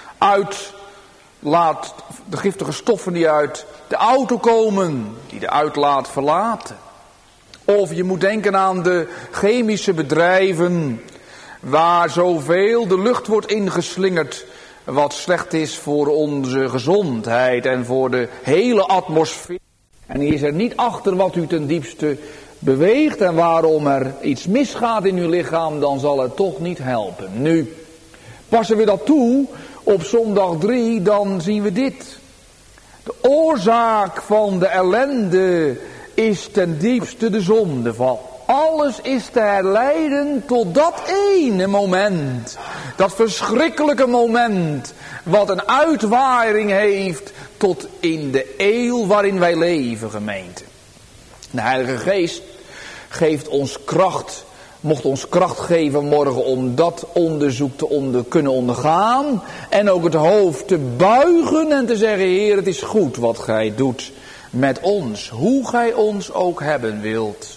Speaker 1: uitlaat, de giftige stoffen die uit de auto komen, die de uitlaat verlaten. Of je moet denken aan de chemische bedrijven, waar zoveel de lucht wordt ingeslingerd, wat slecht is voor onze gezondheid en voor de hele atmosfeer. En is er niet achter wat u ten diepste beweegt en waarom er iets misgaat in uw lichaam, dan zal het toch niet helpen. Nu, passen we dat toe op zondag drie, dan zien we dit. De oorzaak van de ellende is ten diepste de zondeval. Alles is te herleiden tot dat ene moment. Dat verschrikkelijke moment wat een uitwaaiing heeft tot in de eeuw waarin wij leven, gemeente. De Heilige Geest geeft ons kracht, mocht ons kracht geven morgen om dat onderzoek te onder, kunnen ondergaan. En ook het hoofd te buigen en te zeggen, Heer, het is goed wat gij doet met ons. Hoe gij ons ook hebben wilt.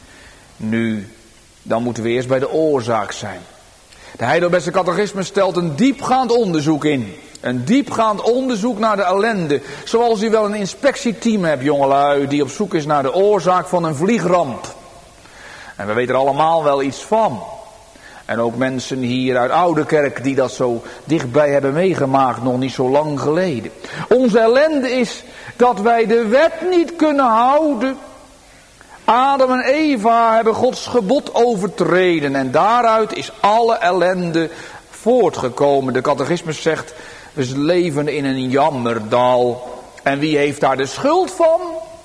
Speaker 1: Nu, dan moeten we eerst bij de oorzaak zijn. De Heidelbergse catechisme stelt een diepgaand onderzoek in. Een diepgaand onderzoek naar de ellende. Zoals u wel een inspectieteam hebt, jongelui, die op zoek is naar de oorzaak van een vliegramp. En we weten er allemaal wel iets van. En ook mensen hier uit Oudekerk die dat zo dichtbij hebben meegemaakt, nog niet zo lang geleden. Onze ellende is dat wij de wet niet kunnen houden. Adam en Eva hebben Gods gebod overtreden en daaruit is alle ellende voortgekomen. De catechismus zegt, we leven in een jammerdal. En wie heeft daar de schuld van?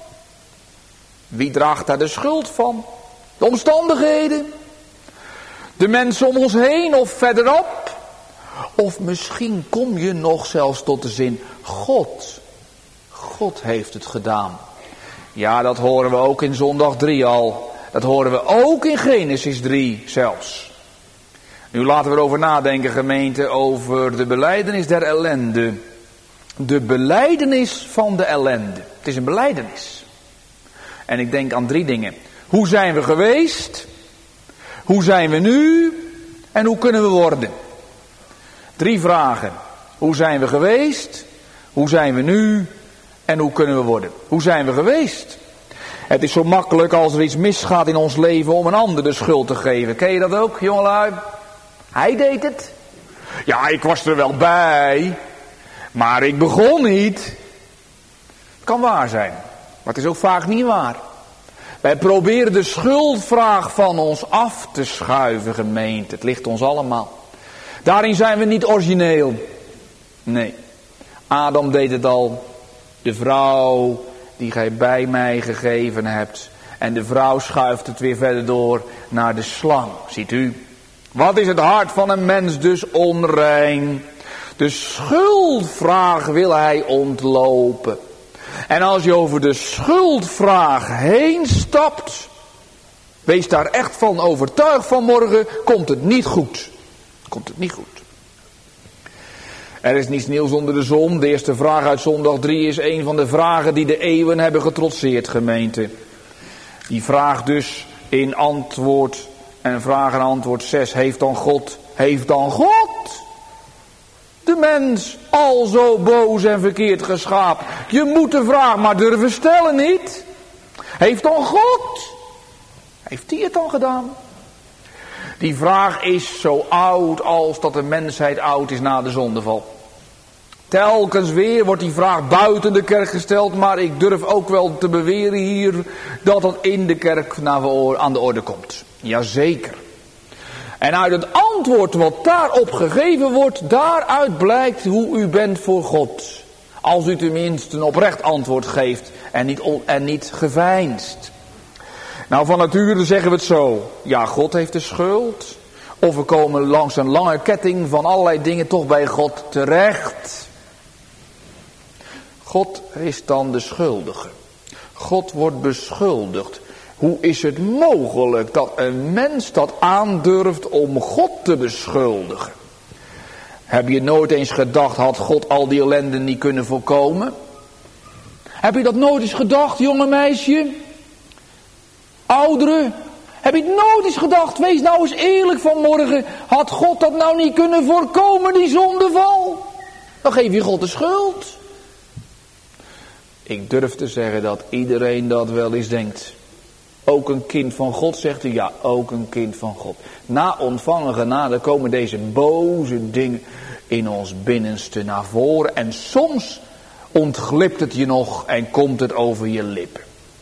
Speaker 1: Wie draagt daar de schuld van? De omstandigheden? De mensen om ons heen of verderop? Of misschien kom je nog zelfs tot de zin, God, God heeft het gedaan. Ja, dat horen we ook in zondag drie al. Dat horen we ook in Genesis drie zelfs. Nu laten we erover nadenken, gemeente, over de belijdenis der ellende. De belijdenis van de ellende. Het is een belijdenis. En ik denk aan drie dingen. Hoe zijn we geweest? Hoe zijn we nu? En hoe kunnen we worden? Drie vragen. Hoe zijn we geweest? Hoe zijn we nu? En hoe kunnen we worden? Hoe zijn we geweest? Het is zo makkelijk als er iets misgaat in ons leven om een ander de schuld te geven. Ken je dat ook, jongelui? Hij deed het. Ja, ik was er wel bij. Maar ik begon niet. Het kan waar zijn. Maar het is ook vaak niet waar. Wij proberen de schuldvraag van ons af te schuiven, gemeente. Het ligt ons allemaal. Daarin zijn we niet origineel. Nee. Adam deed het al. De vrouw die gij bij mij gegeven hebt. En de vrouw schuift het weer verder door naar de slang. Ziet u? Wat is het hart van een mens dus onrein? De schuldvraag wil hij ontlopen. En als je over de schuldvraag heen stapt, wees daar echt van overtuigd vanmorgen, komt het niet goed. Komt het niet goed. Er is niets nieuws onder de zon. De eerste vraag uit zondag drie is een van de vragen die de eeuwen hebben getrotseerd, gemeente. Die vraag dus in antwoord en vraag en antwoord zes. Heeft dan God, heeft dan God De mens, al zo boos en verkeerd geschapen. Je moet de vraag maar durven stellen, niet? Heeft dan God, heeft hij het dan gedaan? Die vraag is zo oud als dat de mensheid oud is na de zondeval. Telkens weer wordt die vraag buiten de kerk gesteld, maar ik durf ook wel te beweren hier dat het in de kerk aan de orde komt. Jazeker. En uit het antwoord wat daarop gegeven wordt, daaruit blijkt hoe u bent voor God. Als u tenminste een oprecht antwoord geeft en niet, on, en niet geveinsd. Nou, van nature zeggen we het zo. Ja, God heeft de schuld. Of we komen langs een lange ketting van allerlei dingen toch bij God terecht. God is dan de schuldige. God wordt beschuldigd. Hoe is het mogelijk dat een mens dat aandurft om God te beschuldigen? Heb je nooit eens gedacht, had God al die ellende niet kunnen voorkomen? Heb je dat nooit eens gedacht, jonge meisje? Ouderen? Heb je het nooit eens gedacht, wees nou eens eerlijk vanmorgen, had God dat nou niet kunnen voorkomen, die zondeval? Dan geef je God de schuld. Ik durf te zeggen dat iedereen dat wel eens denkt. Ook een kind van God, zegt u, ja, ook een kind van God. Na ontvangen genade komen deze boze dingen in ons binnenste naar voren. En soms ontglipt het je nog en komt het over je lippen.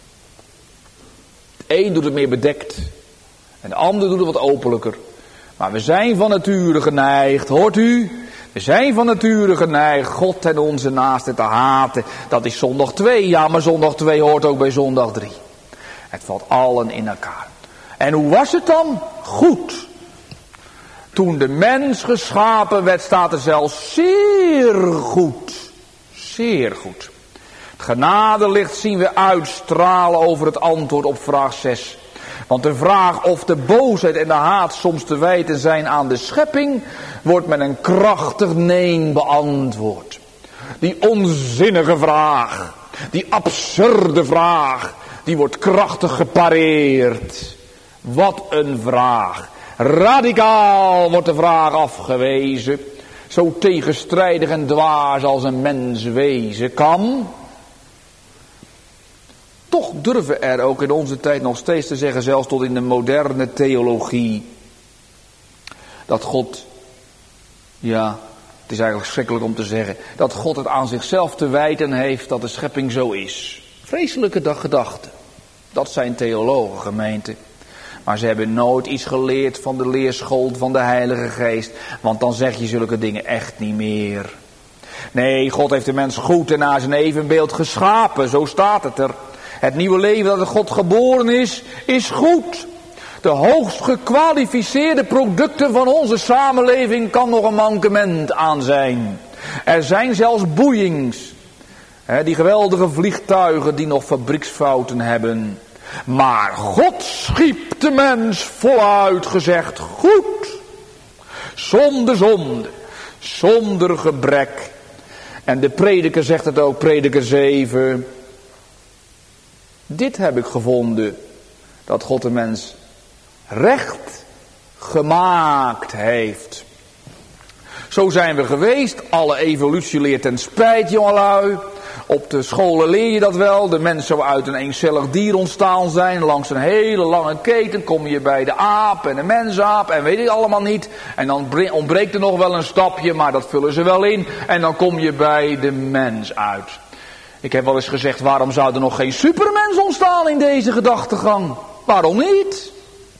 Speaker 1: De een doet het meer bedekt en de ander doet het wat openlijker. Maar we zijn van nature geneigd, hoort u? We zijn van nature geneigd God en onze naasten te haten. Dat is zondag twee, ja, maar zondag twee hoort ook bij zondag drie. Het valt allen in elkaar. En hoe was het dan? Goed. Toen de mens geschapen werd, staat er zelfs zeer goed. Zeer goed. Het genadelicht zien we uitstralen over het antwoord op vraag zes. Want de vraag of de boosheid en de haat soms te wijten zijn aan de schepping, wordt met een krachtig nee beantwoord. Die onzinnige vraag, die absurde vraag, die wordt krachtig gepareerd. Wat een vraag. Radicaal wordt de vraag afgewezen. Zo tegenstrijdig en dwaas als een mens wezen kan. Toch durven er ook in onze tijd nog steeds te zeggen, zelfs tot in de moderne theologie, dat God, ja, het is eigenlijk schrikkelijk om te zeggen, dat God het aan zichzelf te wijten heeft dat de schepping zo is. Vreselijke gedachten. Dat zijn theologen, gemeente. Maar ze hebben nooit iets geleerd van de leerschool van de Heilige Geest. Want dan zeg je zulke dingen echt niet meer. Nee, God heeft de mens goed en naar zijn evenbeeld geschapen. Zo staat het er. Het nieuwe leven dat in God geboren is, is goed. De hoogst gekwalificeerde producten van onze samenleving kan nog een mankement aan zijn. Er zijn zelfs boeiings. He, die geweldige vliegtuigen die nog fabrieksfouten hebben. Maar God schiep de mens voluit gezegd goed. Zonder zonde. Zonder gebrek. En de prediker zegt het ook, prediker zeven. Dit heb ik gevonden. Dat God de mens recht gemaakt heeft. Zo zijn we geweest. Alle evolutie leert ten spijt, jongelui. Op de scholen leer je dat wel. De mens zou uit een eencellig dier ontstaan zijn. Langs een hele lange keten kom je bij de aap en de mensaap en weet ik allemaal niet. En dan ontbreekt er nog wel een stapje, maar dat vullen ze wel in. En dan kom je bij de mens uit. Ik heb wel eens gezegd, waarom zou er nog geen supermens ontstaan in deze gedachtegang? Waarom niet?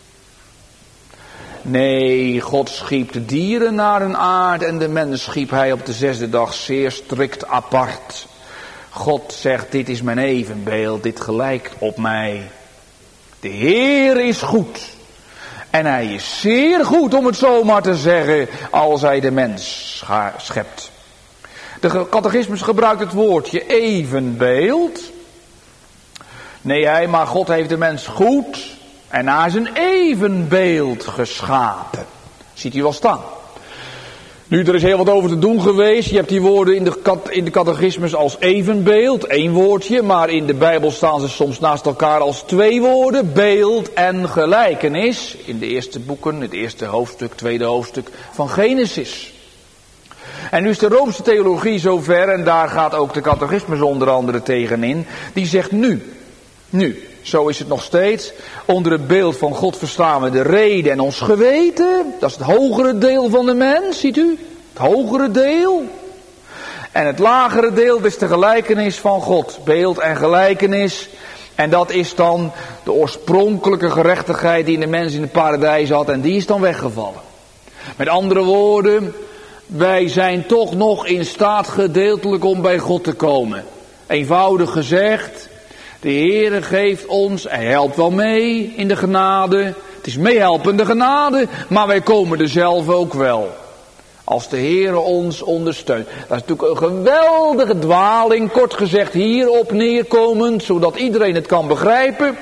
Speaker 1: Nee, God schiep de dieren naar hun aard en de mens schiep hij op de zesde dag zeer strikt apart. God zegt, dit is mijn evenbeeld, dit gelijkt op mij. De Heer is goed. En hij is zeer goed, om het zo maar te zeggen, als hij de mens schept. De catechismus gebruikt het woordje evenbeeld. Nee, hij, maar God heeft de mens goed en naar zijn evenbeeld geschapen. Ziet u wel staan. Nu, er is heel wat over te doen geweest. Je hebt die woorden in de, in de catechismus als evenbeeld, één woordje. Maar in de Bijbel staan ze soms naast elkaar als twee woorden. Beeld en gelijkenis. In de eerste boeken, het eerste hoofdstuk, tweede hoofdstuk van Genesis. En nu is de Roomse theologie zover, en daar gaat ook de catechismus onder andere tegenin, die zegt nu, nu, zo is het nog steeds, onder het beeld van God verstaan we de reden en ons geweten, dat is het hogere deel van de mens, ziet u, het hogere deel. En het lagere deel is de gelijkenis van God, beeld en gelijkenis. En dat is dan de oorspronkelijke gerechtigheid die in de mens in het paradijs had, en die is dan weggevallen. Met andere woorden, wij zijn toch nog in staat gedeeltelijk om bij God te komen. Eenvoudig gezegd, de Heere geeft ons, hij helpt wel mee in de genade. Het is meehelpende genade, maar wij komen er zelf ook wel. Als de Heere ons ondersteunt. Dat is natuurlijk een geweldige dwaling, kort gezegd hierop neerkomend, zodat iedereen het kan begrijpen.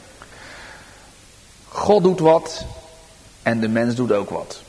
Speaker 1: God doet wat en de mens doet ook wat.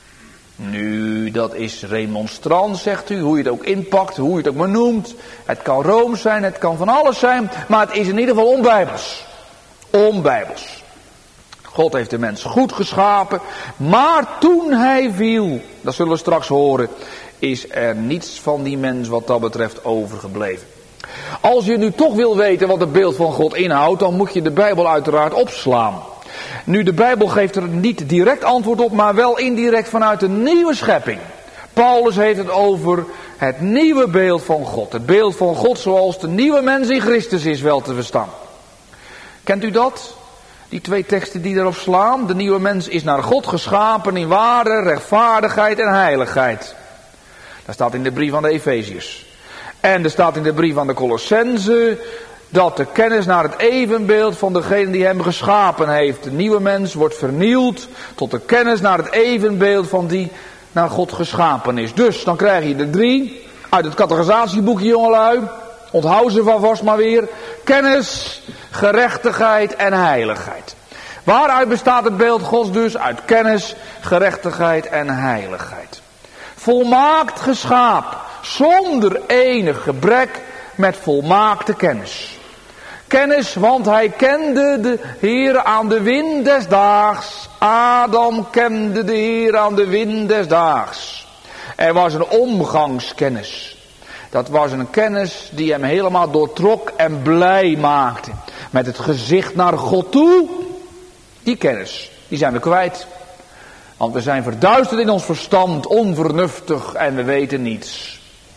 Speaker 1: Nu, dat is remonstrant, zegt u, hoe je het ook inpakt, hoe je het ook maar noemt. Het kan rooms zijn, het kan van alles zijn, maar het is in ieder geval onbijbels. Onbijbels. God heeft de mens goed geschapen, maar toen hij viel, dat zullen we straks horen, is er niets van die mens wat dat betreft overgebleven. Als je nu toch wil weten wat het beeld van God inhoudt, dan moet je de Bijbel uiteraard opslaan. Nu, de Bijbel geeft er niet direct antwoord op, maar wel indirect vanuit de nieuwe schepping. Paulus heeft het over het nieuwe beeld van God. Het beeld van God zoals de nieuwe mens in Christus is wel te verstaan. Kent u dat? Die twee teksten die erop slaan. De nieuwe mens is naar God geschapen in ware rechtvaardigheid en heiligheid. Dat staat in de brief aan de Efeziërs. En er staat in de brief aan de Colossenzen dat de kennis naar het evenbeeld van degene die hem geschapen heeft. De nieuwe mens wordt vernieuwd tot de kennis naar het evenbeeld van die naar God geschapen is. Dus dan krijg je de drie uit het catechisatieboekje, jongelui. Onthoud ze van vast maar weer. Kennis, gerechtigheid en heiligheid. Waaruit bestaat het beeld Gods dus? Uit kennis, gerechtigheid en heiligheid. Volmaakt geschapen, zonder enig gebrek, met volmaakte kennis. Kennis, want hij kende de Heer aan de wind des daags. Adam kende de Heer aan de wind des daags. Er was een omgangskennis. Dat was een kennis die hem helemaal doortrok en blij maakte. Met het gezicht naar God toe. Die kennis, die zijn we kwijt. Want we zijn verduisterd in ons verstand, onvernuftig en we weten niets.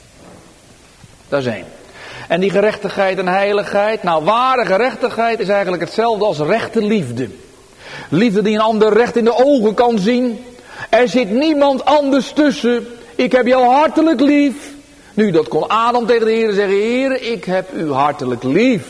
Speaker 1: Dat is één. En die gerechtigheid en heiligheid, nou ware gerechtigheid is eigenlijk hetzelfde als rechte liefde. Liefde die een ander recht in de ogen kan zien. Er zit niemand anders tussen. Ik heb jou hartelijk lief. Nu, dat kon Adam tegen de Heer zeggen, Heer, ik heb u hartelijk lief.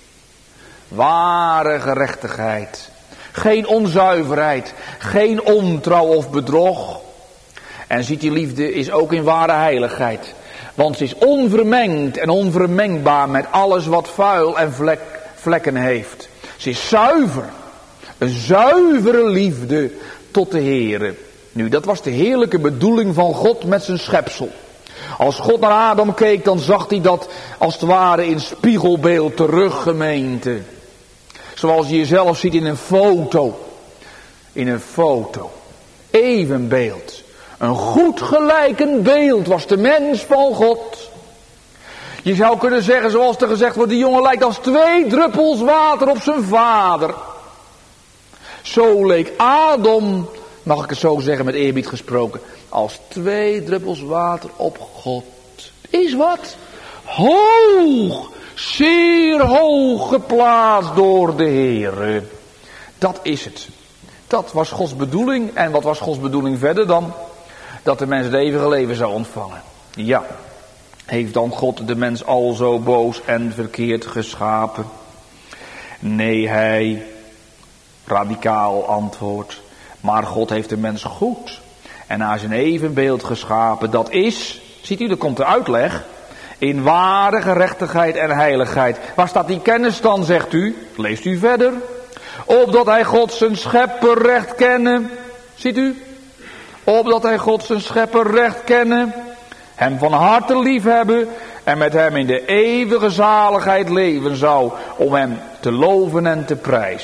Speaker 1: Ware gerechtigheid. Geen onzuiverheid. Geen ontrouw of bedrog. En ziet, die liefde is ook in ware heiligheid. Want ze is onvermengd en onvermengbaar met alles wat vuil en vlek, vlekken heeft. Ze is zuiver. Een zuivere liefde tot de Heere. Nu, dat was de heerlijke bedoeling van God met zijn schepsel. Als God naar Adam keek, dan zag hij dat als het ware in spiegelbeeld terug, gemeente. Zoals je jezelf ziet in een foto. In een foto. Evenbeeld. Een goed gelijkend beeld was de mens van God. Je zou kunnen zeggen, zoals er gezegd wordt, die jongen lijkt als twee druppels water op zijn vader. Zo leek Adam, mag ik het zo zeggen met eerbied gesproken, als twee druppels water op God. Is wat? Hoog, zeer hoog geplaatst door de Heer. Dat is het. Dat was Gods bedoeling. En wat was Gods bedoeling verder dan? Dat de mens het eeuwige leven zou ontvangen. Ja. Heeft dan God de mens al zo boos en verkeerd geschapen? Nee, hij, radicaal antwoord. Maar God heeft de mens goed en naar zijn evenbeeld geschapen. Dat is, ziet u, er komt de uitleg, in ware gerechtigheid en heiligheid. Waar staat die kennis dan, zegt u? Leest u verder. Opdat hij God zijn schepper recht kennen. Ziet u? Opdat hij God zijn schepper recht kennen. Hem van harte lief hebben. En met hem in de eeuwige zaligheid leven zou. Om hem te loven en te prijzen.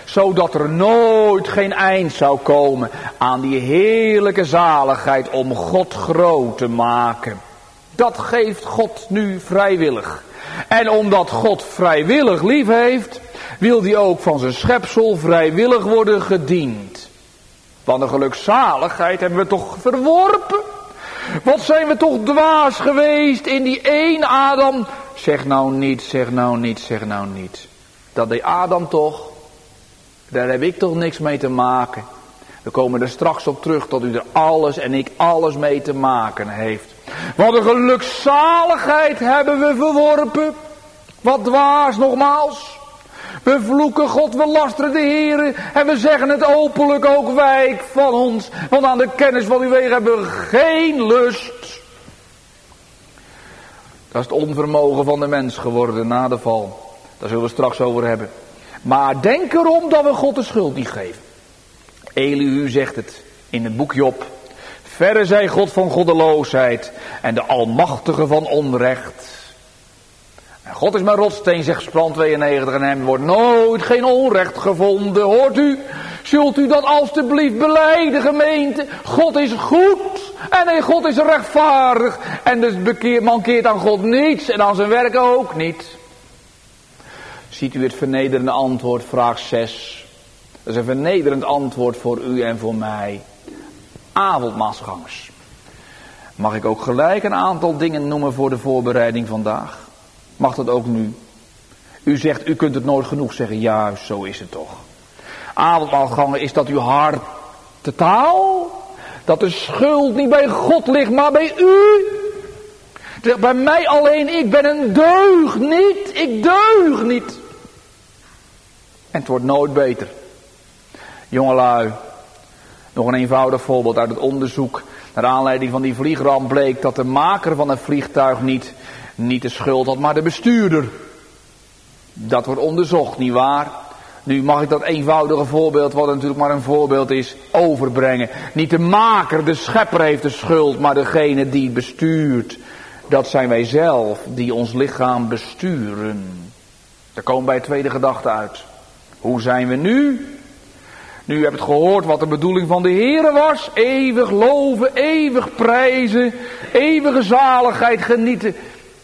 Speaker 1: Zodat er nooit geen eind zou komen aan die heerlijke zaligheid om God groot te maken. Dat geeft God nu vrijwillig. En omdat God vrijwillig lief heeft, wil hij ook van zijn schepsel vrijwillig worden gediend. Want de gelukzaligheid hebben we toch verworpen. Wat zijn we toch dwaas geweest in die één Adam. Zeg nou niet, zeg nou niet, zeg nou niet. Dat die Adam toch, daar heb ik toch niks mee te maken. We komen er straks op terug dat u er alles en ik alles mee te maken heeft. Wat een gelukzaligheid hebben we verworpen. Wat dwaas nogmaals. We vloeken God, we lasteren de Heer en we zeggen het openlijk ook, wijk van ons. Want aan de kennis van uw wegen hebben we geen lust. Dat is het onvermogen van de mens geworden na de val. Daar zullen we straks over hebben. Maar denk erom dat we God de schuld niet geven. Elihu zegt het in het boek Job. Verre zij God van goddeloosheid en de Almachtige van onrecht. En God is mijn rotsteen, zegt Psalm tweeënnegentig, en hem wordt nooit geen onrecht gevonden. Hoort u? Zult u dat alstublieft belijden, gemeente? God is goed en nee, God is rechtvaardig. En dus bekeer, mankeert aan God niets en aan zijn werk ook niet. Ziet u het vernederende antwoord, vraag zes. Dat is een vernederend antwoord voor u en voor mij. Avondmaalsgangers. Mag ik ook gelijk een aantal dingen noemen voor de voorbereiding vandaag? Mag dat ook nu? U zegt, u kunt het nooit genoeg zeggen. Juist, zo is het toch. Avondmaalganger is dat uw hart te taal. Dat de schuld niet bij God ligt, maar bij u. Zeg, bij mij alleen, ik ben een deugd niet. Ik deug niet. En het wordt nooit beter. Jongelui, nog een eenvoudig voorbeeld uit het onderzoek. Naar aanleiding van die vliegramp bleek dat de maker van het vliegtuig niet, niet de schuld had, maar de bestuurder. Dat wordt onderzocht, nietwaar? Nu mag ik dat eenvoudige voorbeeld, wat natuurlijk maar een voorbeeld is, overbrengen. Niet de maker, de schepper heeft de schuld, maar degene die het bestuurt. Dat zijn wij zelf, die ons lichaam besturen. Daar komen wij tweede gedachte uit. Hoe zijn we nu? Nu hebt het gehoord wat de bedoeling van de Heere was. Eeuwig loven, eeuwig prijzen, eeuwige zaligheid genieten.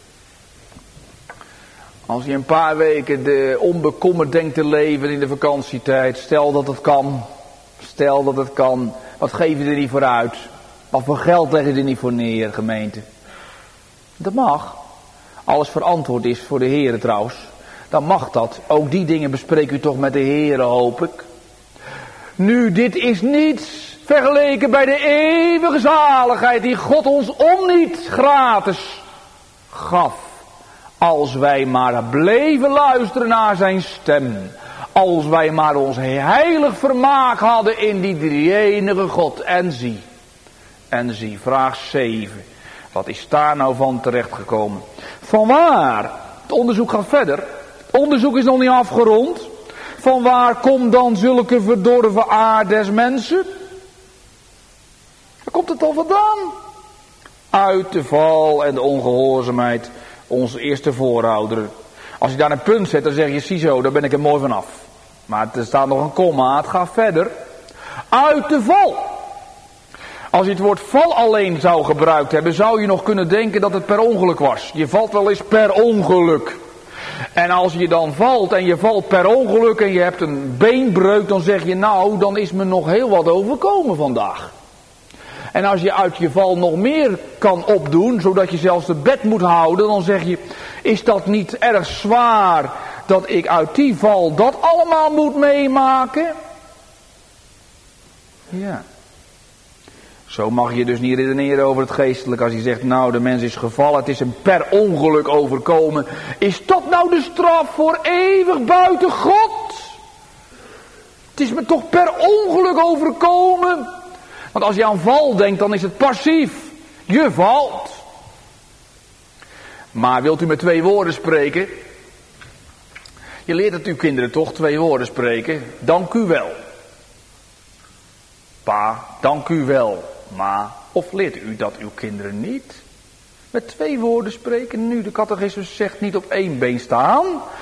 Speaker 1: Als je een paar weken de onbekommerd denkt te leven in de vakantietijd. Stel dat het kan. Stel dat het kan. Wat geef je er niet voor uit? Wat voor geld leg je er niet voor neer, gemeente? Dat mag. Alles verantwoord is voor de Heere trouwens. Dan mag dat. Ook die dingen bespreek u toch met de Heere, hoop ik. Nu, dit is niets vergeleken bij de eeuwige zaligheid die God ons onniet gratis gaf. Als wij maar bleven luisteren naar zijn stem. Als wij maar ons heilig vermaak hadden in die drie-enige God. En zie, en zie, vraag zeven. Wat is daar nou van terechtgekomen? Vanwaar? Het onderzoek gaat verder. Het onderzoek is nog niet afgerond. Vanwaar komt dan zulke verdorven aard des mensen? Waar komt het al vandaan? Uit de val en de ongehoorzaamheid onze eerste voorouderen. Als je daar een punt zet, dan zeg je, ziezo, daar ben ik er mooi vanaf. Maar er staat nog een komma, het gaat verder. Uit de val. Als je het woord val alleen zou gebruikt hebben, zou je nog kunnen denken dat het per ongeluk was. Je valt wel eens per ongeluk. En als je dan valt en je valt per ongeluk en je hebt een beenbreuk, dan zeg je, nou, dan is me nog heel wat overkomen vandaag. En als je uit je val nog meer kan opdoen, zodat je zelfs het bed moet houden, dan zeg je, is dat niet erg zwaar dat ik uit die val dat allemaal moet meemaken? Ja. Zo mag je dus niet redeneren over het geestelijk. Als je zegt, nou, de mens is gevallen, het is hem per ongeluk overkomen. Is dat nou de straf voor eeuwig buiten God? Het is me toch per ongeluk overkomen? Want als je aan val denkt, dan is het passief. Je valt. Maar wilt u met twee woorden spreken? Je leert het uw kinderen toch twee woorden spreken. Dank u wel. Pa, dank u wel. Ma, of leert u dat uw kinderen niet? Met twee woorden spreken. Nu, de catechismus zegt niet op één been staan.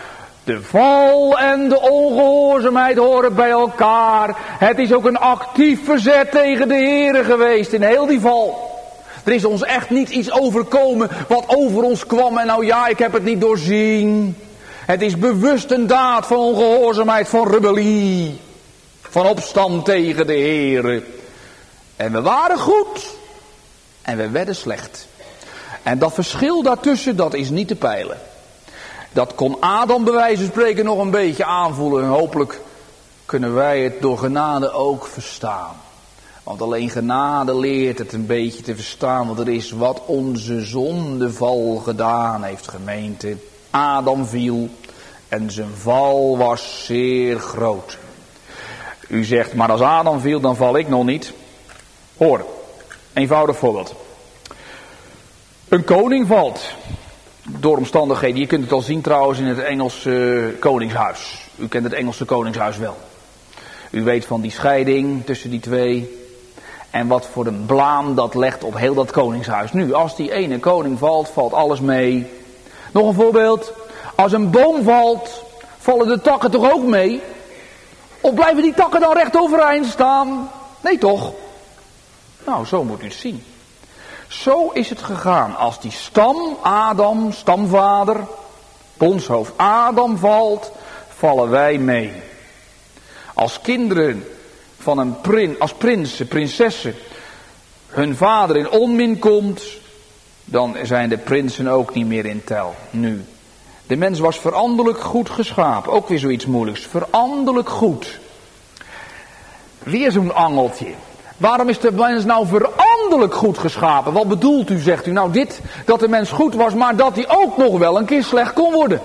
Speaker 1: De val en de ongehoorzaamheid horen bij elkaar. Het is ook een actief verzet tegen de Heere geweest in heel die val. Er is ons echt niet iets overkomen wat over ons kwam en nou ja, ik heb het niet doorzien. Het is bewust een daad van ongehoorzaamheid, van rebellie, van opstand tegen de Heere. En we waren goed en we werden slecht. En dat verschil daartussen, dat is niet te peilen. Dat kon Adam bij wijze van spreken nog een beetje aanvoelen. En hopelijk kunnen wij het door genade ook verstaan. Want alleen genade leert het een beetje te verstaan. Want er is wat onze zondeval gedaan heeft, gemeente. Adam viel en zijn val was zeer groot. U zegt, maar als Adam viel, dan val ik nog niet. Hoor, eenvoudig voorbeeld. Een koning valt door omstandigheden. Je kunt het al zien trouwens in het Engelse koningshuis. U kent het Engelse koningshuis wel. U weet van die scheiding tussen die twee. En wat voor een blaam dat legt op heel dat koningshuis. Nu, als die ene koning valt, valt alles mee. Nog een voorbeeld. Als een boom valt, vallen de takken toch ook mee? Of blijven die takken dan recht overeind staan? Nee toch? Nou, zo moet u het zien. Zo is het gegaan. Als die stam, Adam, stamvader, bondshoofd Adam valt, vallen wij mee. Als kinderen van een prins, als prinsen, prinsessen, hun vader in onmin komt, dan zijn de prinsen ook niet meer in tel. Nu, de mens was veranderlijk goed geschapen. Ook weer zoiets moeilijks. Veranderlijk goed. Weer zo'n angeltje. Waarom is de mens nou veranderlijk goed geschapen? Wat bedoelt u, zegt u? Nou dit, dat de mens goed was, maar dat hij ook nog wel een keer slecht kon worden.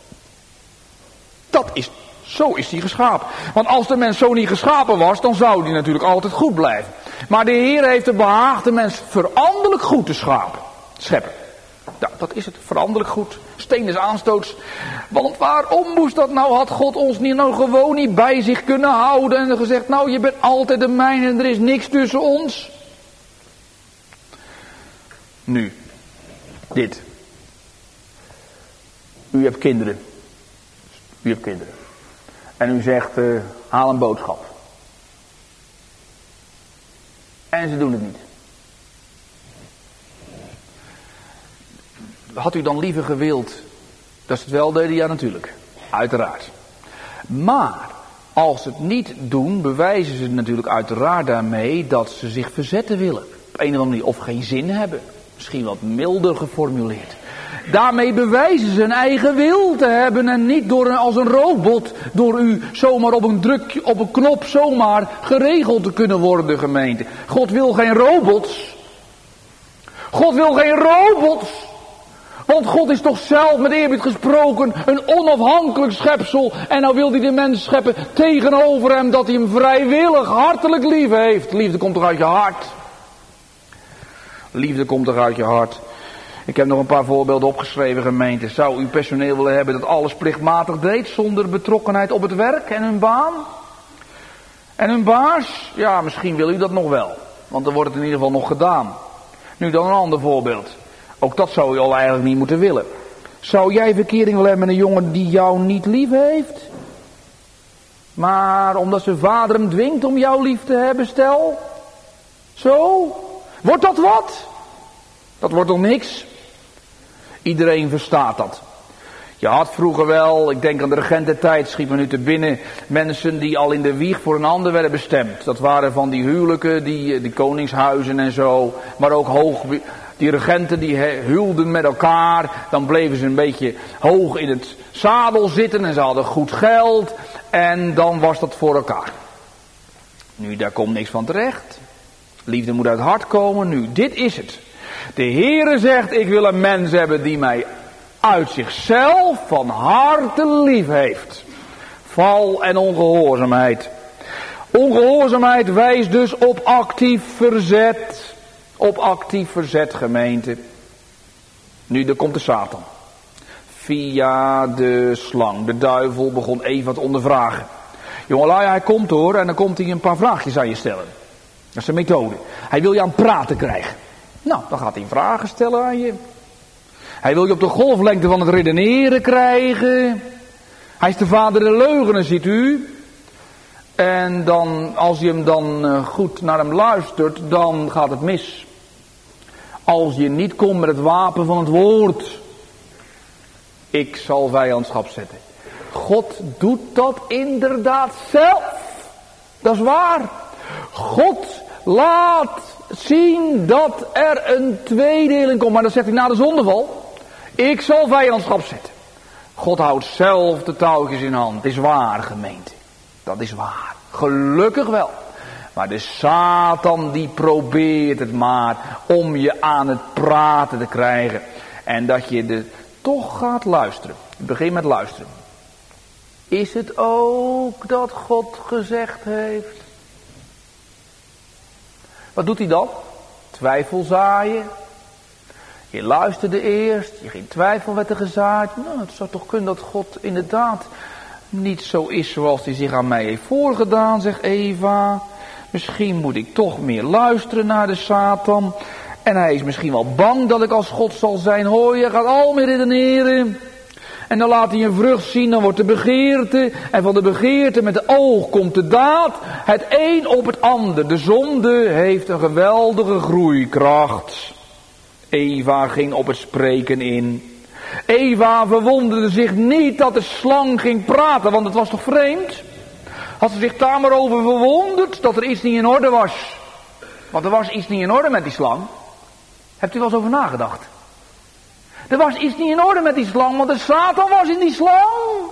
Speaker 1: Dat is, zo is hij geschapen. Want als de mens zo niet geschapen was, dan zou hij natuurlijk altijd goed blijven. Maar de Heer heeft het behaagd de mens veranderlijk goed te schapen. Scheppen. Nou, dat is het, veranderlijk goed. Steen is aanstoots. Want waarom moest dat nou? Had God ons niet nou gewoon niet bij zich kunnen houden en gezegd, nou je bent altijd de mijne en er is niks tussen ons? Nu, dit. U hebt kinderen. U hebt kinderen. En u zegt, uh, haal een boodschap. En ze doen het niet. Had u dan liever gewild dat ze het wel deden? Ja, natuurlijk. Uiteraard. Maar als ze het niet doen, bewijzen ze natuurlijk uiteraard daarmee dat ze zich verzetten willen. Op een of andere manier. Of geen zin hebben. Misschien wat milder geformuleerd. Daarmee bewijzen ze hun eigen wil te hebben en niet door een, als een robot door u zomaar op een drukje, op een knop zomaar geregeld te kunnen worden, gemeente. God wil geen robots. God wil geen robots. Want God is toch zelf met eerbied gesproken een onafhankelijk schepsel. En nou wil hij de mens scheppen tegenover hem dat hij hem vrijwillig hartelijk lief heeft. Liefde komt toch uit je hart. Liefde komt toch uit je hart. Ik heb nog een paar voorbeelden opgeschreven, gemeente. Zou u personeel willen hebben dat alles plichtmatig deed zonder betrokkenheid op het werk en hun baan? En hun baas? Ja, misschien wil u dat nog wel. Want dan wordt het in ieder geval nog gedaan. Nu dan een ander voorbeeld. Ook dat zou u al eigenlijk niet moeten willen. Zou jij verkering willen hebben met een jongen die jou niet lief heeft? Maar omdat zijn vader hem dwingt om jou lief te hebben, stel? Zo? Wordt dat wat? Dat wordt toch niks? Iedereen verstaat dat. Je had vroeger wel, ik denk aan de regententijd, schiet me nu te binnen, mensen die al in de wieg voor een ander werden bestemd. Dat waren van die huwelijken, die, die koningshuizen en zo, maar ook hoog, die regenten die huwden met elkaar. Dan bleven ze een beetje hoog in het zadel zitten en ze hadden goed geld en dan was dat voor elkaar. Nu, daar komt niks van terecht. Liefde moet uit het hart komen. Nu, dit is het. De Heere zegt, ik wil een mens hebben die mij uit zichzelf van harte lief heeft. Val en ongehoorzaamheid. Ongehoorzaamheid wijst dus op actief verzet. Op actief verzet, gemeente. Nu, daar komt de Satan. Via de slang. De duivel begon Eva te ondervragen. Jongelui, hij komt hoor en dan komt hij een paar vraagjes aan je stellen. Dat is zijn methode. Hij wil je aan het praten krijgen. Nou, dan gaat hij vragen stellen aan je. Hij wil je op de golflengte van het redeneren krijgen. Hij is de vader der leugens, ziet u. En dan, als je hem dan goed naar hem luistert, dan gaat het mis. Als je niet komt met het wapen van het woord. Ik zal vijandschap zetten. God doet dat inderdaad zelf. Dat is waar. God laat zien dat er een tweedeling komt. Maar dat zegt hij na de zondeval. Ik zal vijandschap zetten. God houdt zelf de touwtjes in hand. Het is waar, gemeente. Dat is waar. Gelukkig wel. Maar de Satan die probeert het maar om je aan het praten te krijgen. En dat je de, toch gaat luisteren. Ik begin met luisteren. Is het ook dat God gezegd heeft? Wat doet hij dan? Twijfel zaaien. Je luisterde eerst, je ging twijfel werd er gezaaid. Nou, het zou toch kunnen dat God inderdaad niet zo is zoals hij zich aan mij heeft voorgedaan, zegt Eva. Misschien moet ik toch meer luisteren naar de Satan. En hij is misschien wel bang dat ik als God zal zijn. Hoor, je gaat al meer redeneren. En dan laat hij een vrucht zien, dan wordt de begeerte. En van de begeerte met de oog komt de daad. Het een op het ander. De zonde heeft een geweldige groeikracht. Eva ging op het spreken in. Eva verwonderde zich niet dat de slang ging praten, want het was toch vreemd? Had ze zich daar maar over verwonderd dat er iets niet in orde was. Want er was iets niet in orde met die slang. Hebt u wel eens over nagedacht? Er was iets niet in orde met die slang, want de Satan was in die slang.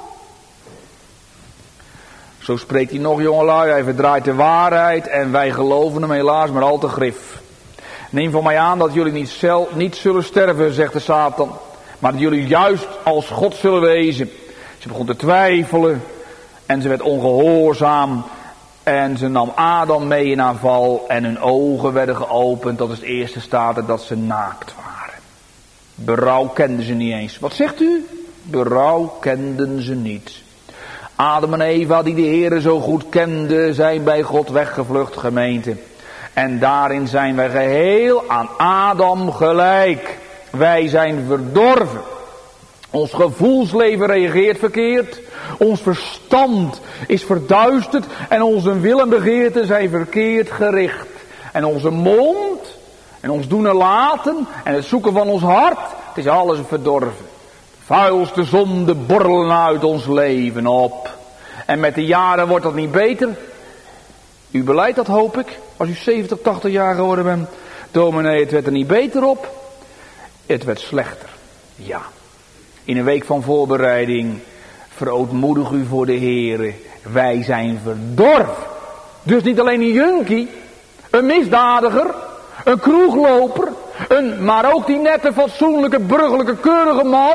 Speaker 1: Zo spreekt hij nog, jongelui. Hij verdraait de waarheid en wij geloven hem helaas maar al te grif. Neem van mij aan dat jullie niet, zelf, niet zullen sterven, zegt de Satan. Maar dat jullie juist als God zullen wezen. Ze begon te twijfelen. En ze werd ongehoorzaam. En ze nam Adam mee in haar val. En hun ogen werden geopend. Dat is het eerste staat dat ze naakt waren. Berouw kenden ze niet eens. Wat zegt u? Berouw kenden ze niet. Adam en Eva die de Heere zo goed kenden. Zijn bij God weggevlucht, gemeente. En daarin zijn wij geheel aan Adam gelijk. Wij zijn verdorven. Ons gevoelsleven reageert verkeerd. Ons verstand is verduisterd. En onze wil en begeerten zijn verkeerd gericht. En onze mond en ons doen en laten en het zoeken van ons hart. Het is alles verdorven. Vuilste zonde borrelen uit ons leven op. En met de jaren wordt dat niet beter. U beleidt dat, hoop ik. Als u zeventig, tachtig jaar geworden bent. Dominee, het werd er niet beter op. Het werd slechter. Ja. In een week van voorbereiding verootmoedig u voor de Heere. Wij zijn verdorven. Dus niet alleen een junkie, een misdadiger, een kroegloper, een, maar ook die nette, fatsoenlijke, burgerlijke, keurige man.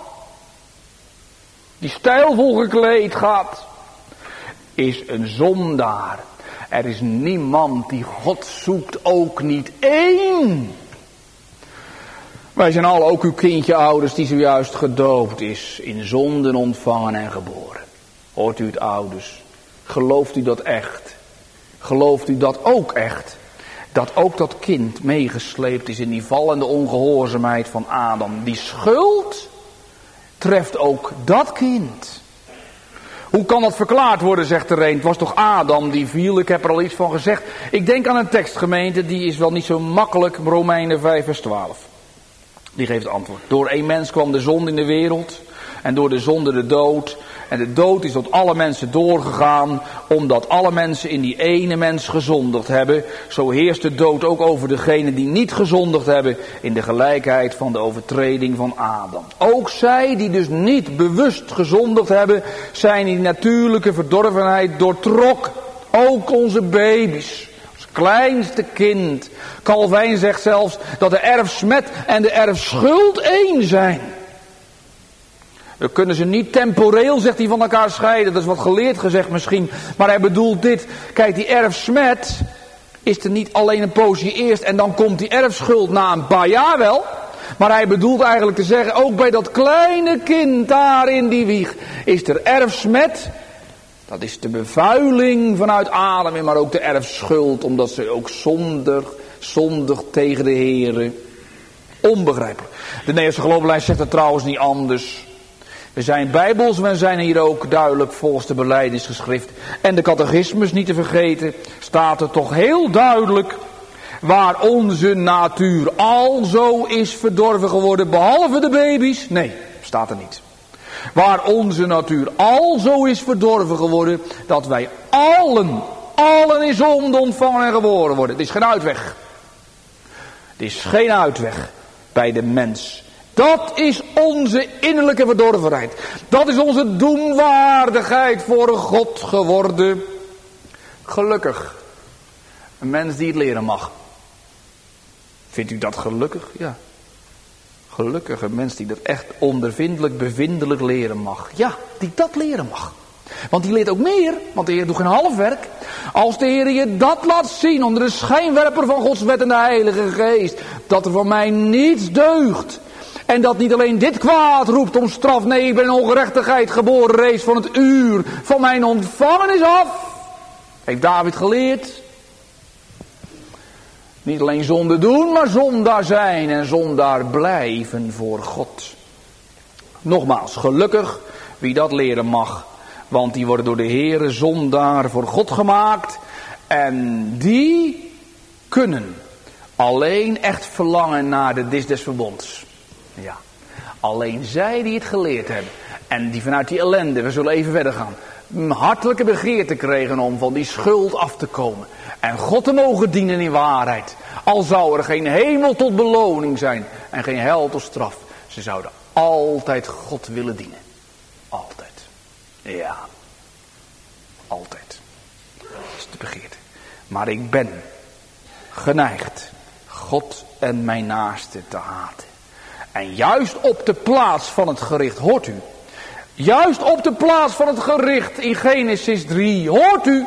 Speaker 1: Die stijlvol gekleed gaat, is een zondaar. Er is niemand die God zoekt, ook niet één. Wij zijn al ook uw kindje ouders die zojuist gedoopt is, in zonden ontvangen en geboren. Hoort u het, ouders? Gelooft u dat echt? Gelooft u dat ook echt? Dat ook dat kind meegesleept is in die vallende ongehoorzaamheid van Adam. Die schuld treft ook dat kind. Hoe kan dat verklaard worden, zegt er een. Het was toch Adam die viel, ik heb er al iets van gezegd. Ik denk aan een tekstgemeente, die is wel niet zo makkelijk, Romeinen vijf vers twaalf. Die geeft antwoord. Door één mens kwam de zonde in de wereld. En door de zonde de dood. En de dood is tot alle mensen doorgegaan. Omdat alle mensen in die ene mens gezondigd hebben. Zo heerst de dood ook over degenen die niet gezondigd hebben. In de gelijkheid van de overtreding van Adam. Ook zij die dus niet bewust gezondigd hebben. Zijn in die natuurlijke verdorvenheid doortrokken. Ook onze baby's. Kleinste kind. Calvijn zegt zelfs dat de erfsmet en de erfschuld één zijn. We kunnen ze niet temporeel, zegt hij, van elkaar scheiden. Dat is wat geleerd gezegd misschien. Maar hij bedoelt dit. Kijk, die erfsmet is er niet alleen een poosje eerst en dan komt die erfschuld na een paar jaar wel. Maar hij bedoelt eigenlijk te zeggen, ook bij dat kleine kind daar in die wieg is er erfsmet. Dat is de bevuiling vanuit Adam, maar ook de erfschuld, omdat ze ook zondig, zondig tegen de Heere. Onbegrijpelijk. De Nederlandse geloofslijst zegt het trouwens niet anders. We zijn bijbels, we zijn hier ook duidelijk volgens de belijdenisgeschrift. En de catechismus niet te vergeten, staat er toch heel duidelijk, waar onze natuur al zo is verdorven geworden, behalve de baby's. Nee, staat er niet. Waar onze natuur al zo is verdorven geworden, dat wij allen, allen in zonde ontvangen en geboren worden. Het is geen uitweg. Het is geen uitweg bij de mens. Dat is onze innerlijke verdorvenheid. Dat is onze doemwaardigheid voor God geworden. Gelukkig. Een mens die het leren mag. Vindt u dat gelukkig? Ja. Gelukkig een mens die dat echt ondervindelijk, bevindelijk leren mag. Ja, die dat leren mag. Want die leert ook meer, want de Heer doet geen halfwerk. Als de Heer je dat laat zien onder de schijnwerper van Gods wet en de Heilige Geest, dat er van mij niets deugt. En dat niet alleen dit kwaad roept om straf, nee, ik ben in ongerechtigheid geboren reeds van het uur van mijn ontvangenis af. Heeft David geleerd. Niet alleen zonde doen, maar zondaar zijn en zondaar blijven voor God. Nogmaals, gelukkig wie dat leren mag. Want die worden door de Heere zondaar voor God gemaakt. En die kunnen alleen echt verlangen naar de dis des verbonds. Ja, alleen zij die het geleerd hebben. En die vanuit die ellende, we zullen even verder gaan, hartelijke begeerte kregen om van die schuld af te komen. En God te mogen dienen in waarheid. Al zou er geen hemel tot beloning zijn en geen hel tot straf. Ze zouden altijd God willen dienen. Altijd. Ja. Altijd. Dat is de begeerte. Maar ik ben geneigd God en mijn naaste te haten. En juist op de plaats van het gericht, hoort u. Juist op de plaats van het gericht in Genesis drie, hoort u.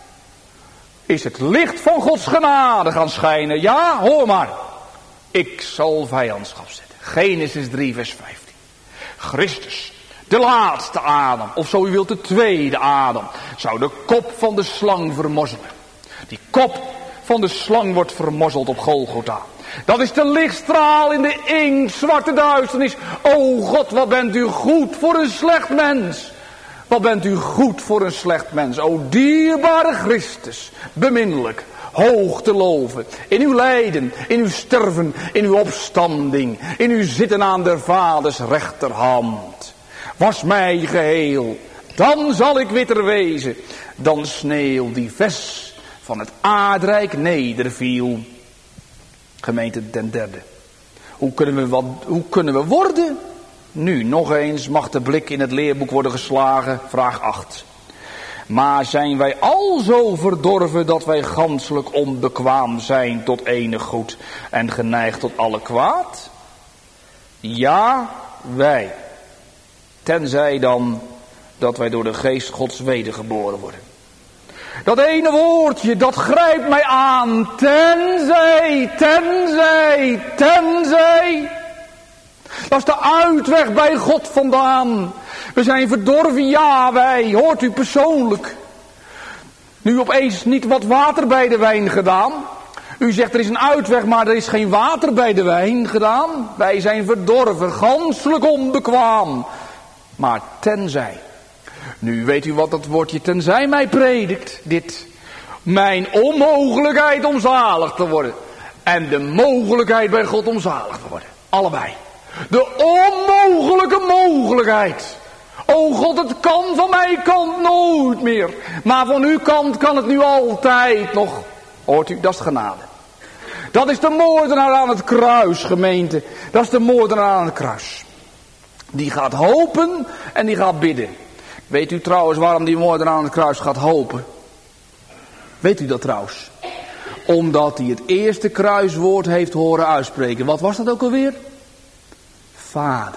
Speaker 1: Is het licht van Gods genade gaan schijnen. Ja, hoor maar. Ik zal vijandschap zetten. Genesis drie vers vijftien. Christus, de laatste Adam, of zo u wilt de tweede Adam, zou de kop van de slang vermorzelen. Die kop van de slang wordt vermorzeld op Golgotha. Dat is de lichtstraal in de inktzwarte duisternis. O God, wat bent u goed voor een slecht mens. Wat bent u goed voor een slecht mens. O dierbare Christus, beminnelijk, hoog te loven. In uw lijden, in uw sterven, in uw opstanding, in uw zitten aan der vaders rechterhand. Was mij geheel, dan zal ik witter wezen dan sneeuw die vers van het aardrijk nederviel. Gemeente ten derde. Hoe kunnen we, wat, hoe kunnen we worden? Nu, nog eens mag de blik in het leerboek worden geslagen. Vraag acht. Maar zijn wij al zo verdorven dat wij ganselijk onbekwaam zijn tot enig goed en geneigd tot alle kwaad? Ja, wij. Tenzij dan dat wij door de geest Gods wedergeboren worden. Dat ene woordje, dat grijpt mij aan. Tenzij, tenzij, tenzij. Dat is de uitweg bij God vandaan. We zijn verdorven, ja wij, hoort u persoonlijk. Nu opeens niet wat water bij de wijn gedaan. U zegt er is een uitweg, maar er is geen water bij de wijn gedaan. Wij zijn verdorven, ganselijk onbekwaam. Maar tenzij. Nu weet u wat dat woordje tenzij mij predikt. Dit. Mijn onmogelijkheid om zalig te worden. En de mogelijkheid bij God om zalig te worden. Allebei. De onmogelijke mogelijkheid. O God, het kan van mijn kant nooit meer. Maar van uw kant kan het nu altijd nog. Hoort u, dat is genade. Dat is de moordenaar aan het kruis, gemeente. Dat is de moordenaar aan het kruis. Die gaat hopen en die gaat bidden. Weet u trouwens waarom die moordenaar aan het kruis gaat hopen? Weet u dat trouwens? Omdat hij het eerste kruiswoord heeft horen uitspreken. Wat was dat ook alweer? Vader,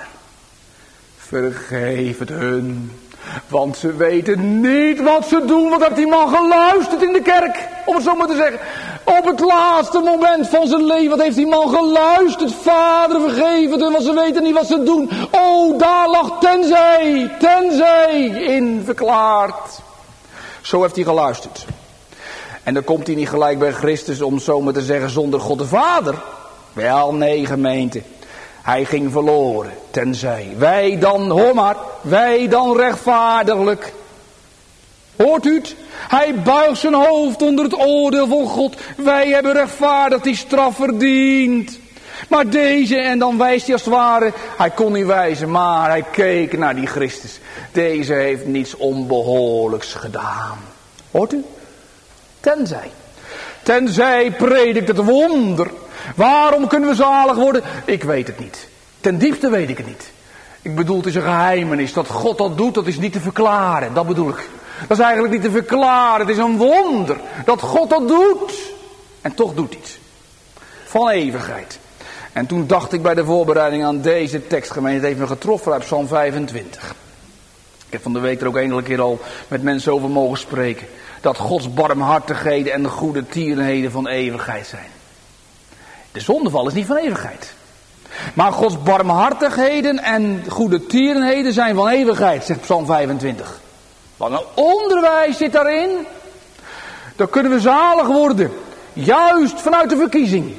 Speaker 1: vergeef het hun. Want ze weten niet wat ze doen. Wat heeft die man geluisterd in de kerk? Om het zo maar te zeggen. Op het laatste moment van zijn leven. Wat heeft die man geluisterd? Vader, vergeef het hun. Want ze weten niet wat ze doen. Oh, daar lag tenzij, tenzij in verklaard. Zo heeft hij geluisterd. En dan komt hij niet gelijk bij Christus om zo maar te zeggen zonder God de Vader. Wel, nee, gemeente.
Speaker 2: Hij ging verloren, tenzij. Wij dan, hoor maar, wij dan rechtvaardiglijk. Hoort u het? Hij buigt zijn hoofd onder het oordeel van God. Wij hebben rechtvaardig die straf verdiend. Maar deze, en dan wijst hij als het ware, hij kon niet wijzen, maar hij keek naar die Christus. Deze heeft niets onbehoorlijks gedaan. Hoort u? Tenzij. Tenzij predikt het wonder. Waarom kunnen we zalig worden? Ik weet het niet. Ten diepste weet ik het niet. Ik bedoel, het is een geheimenis. Dat God dat doet, dat is niet te verklaren. Dat bedoel ik. Dat is eigenlijk niet te verklaren. Het is een wonder dat God dat doet. En toch doet hij het. Van eeuwigheid. En toen dacht ik bij de voorbereiding aan deze tekstgemeente, het heeft me getroffen uit Psalm vijfentwintig. Ik heb van de week er ook enkele keer al met mensen over mogen spreken. Dat Gods barmhartigheden en de goede tierenheden van eeuwigheid zijn. De zondeval is niet van eeuwigheid. Maar Gods barmhartigheden en goede tierenheden zijn van eeuwigheid, zegt Psalm vijfentwintig. Wat een onderwijs zit daarin. Dan kunnen we zalig worden. Juist vanuit de verkiezing.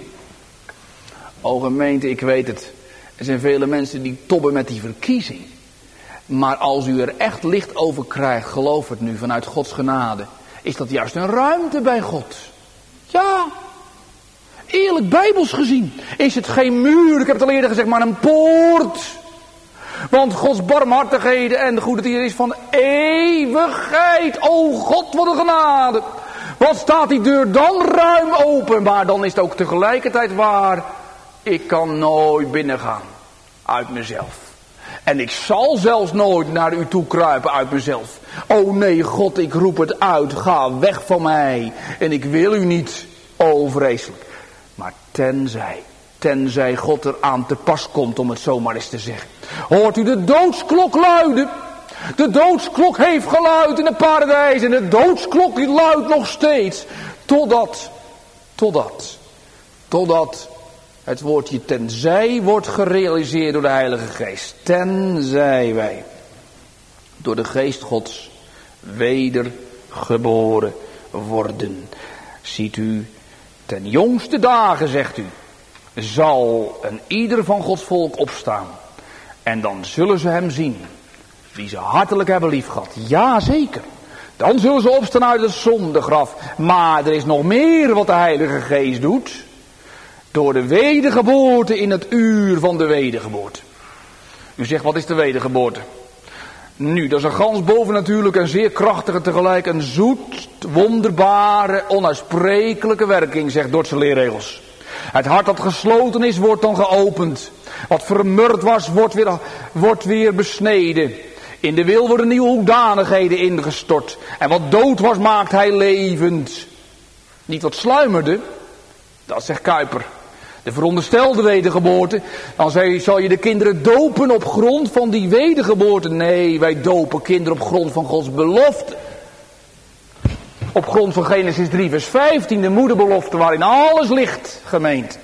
Speaker 2: O gemeente, ik weet het. Er zijn vele mensen die tobben met die verkiezing. Maar als u er echt licht over krijgt, geloof het nu, vanuit Gods genade, is dat juist een ruimte bij God. Ja, eerlijk bijbels gezien is het geen muur, ik heb het al eerder gezegd, maar een poort. Want Gods barmhartigheden en de goede tieren is van eeuwigheid. O God, wat een genade. Wat staat die deur dan ruim open, maar dan is het ook tegelijkertijd waar. Ik kan nooit binnengaan uit mezelf. En ik zal zelfs nooit naar u toe kruipen uit mezelf. O nee, God, ik roep het uit. Ga weg van mij. En ik wil u niet. O vreselijk. Maar tenzij, tenzij God er aan te pas komt, om het zomaar eens te zeggen. Hoort u de doodsklok luiden? De doodsklok heeft geluid in het paradijs. En de doodsklok die luidt nog steeds. Totdat, totdat, totdat het woordje tenzij wordt gerealiseerd door de Heilige Geest. Tenzij wij door de Geest Gods wedergeboren worden. Ziet u, ten jongste dagen, zegt u, zal een ieder van Gods volk opstaan. En dan zullen ze hem zien, die ze hartelijk hebben liefgehad. Ja, zeker. Dan zullen ze opstaan uit het zondegraf. Maar er is nog meer wat de Heilige Geest doet. Door de wedergeboorte in het uur van de wedergeboorte. U zegt, wat is de wedergeboorte? Nu, dat is een gans bovennatuurlijke en zeer krachtige tegelijk een zoet, wonderbare, onuitsprekelijke werking, zegt Dordtse leerregels. Het hart dat gesloten is, wordt dan geopend. Wat vermurd was, wordt weer, wordt weer besneden. In de wil worden nieuwe hoedanigheden ingestort. En wat dood was, maakt hij levend. Niet wat sluimerde, dat zegt Kuyper. De veronderstelde wedergeboorte. Dan zal je de kinderen dopen op grond van die wedergeboorte. Nee, wij dopen kinderen op grond van Gods belofte. Op grond van Genesis drie vers vijftien. De moederbelofte waarin alles ligt, gemeente.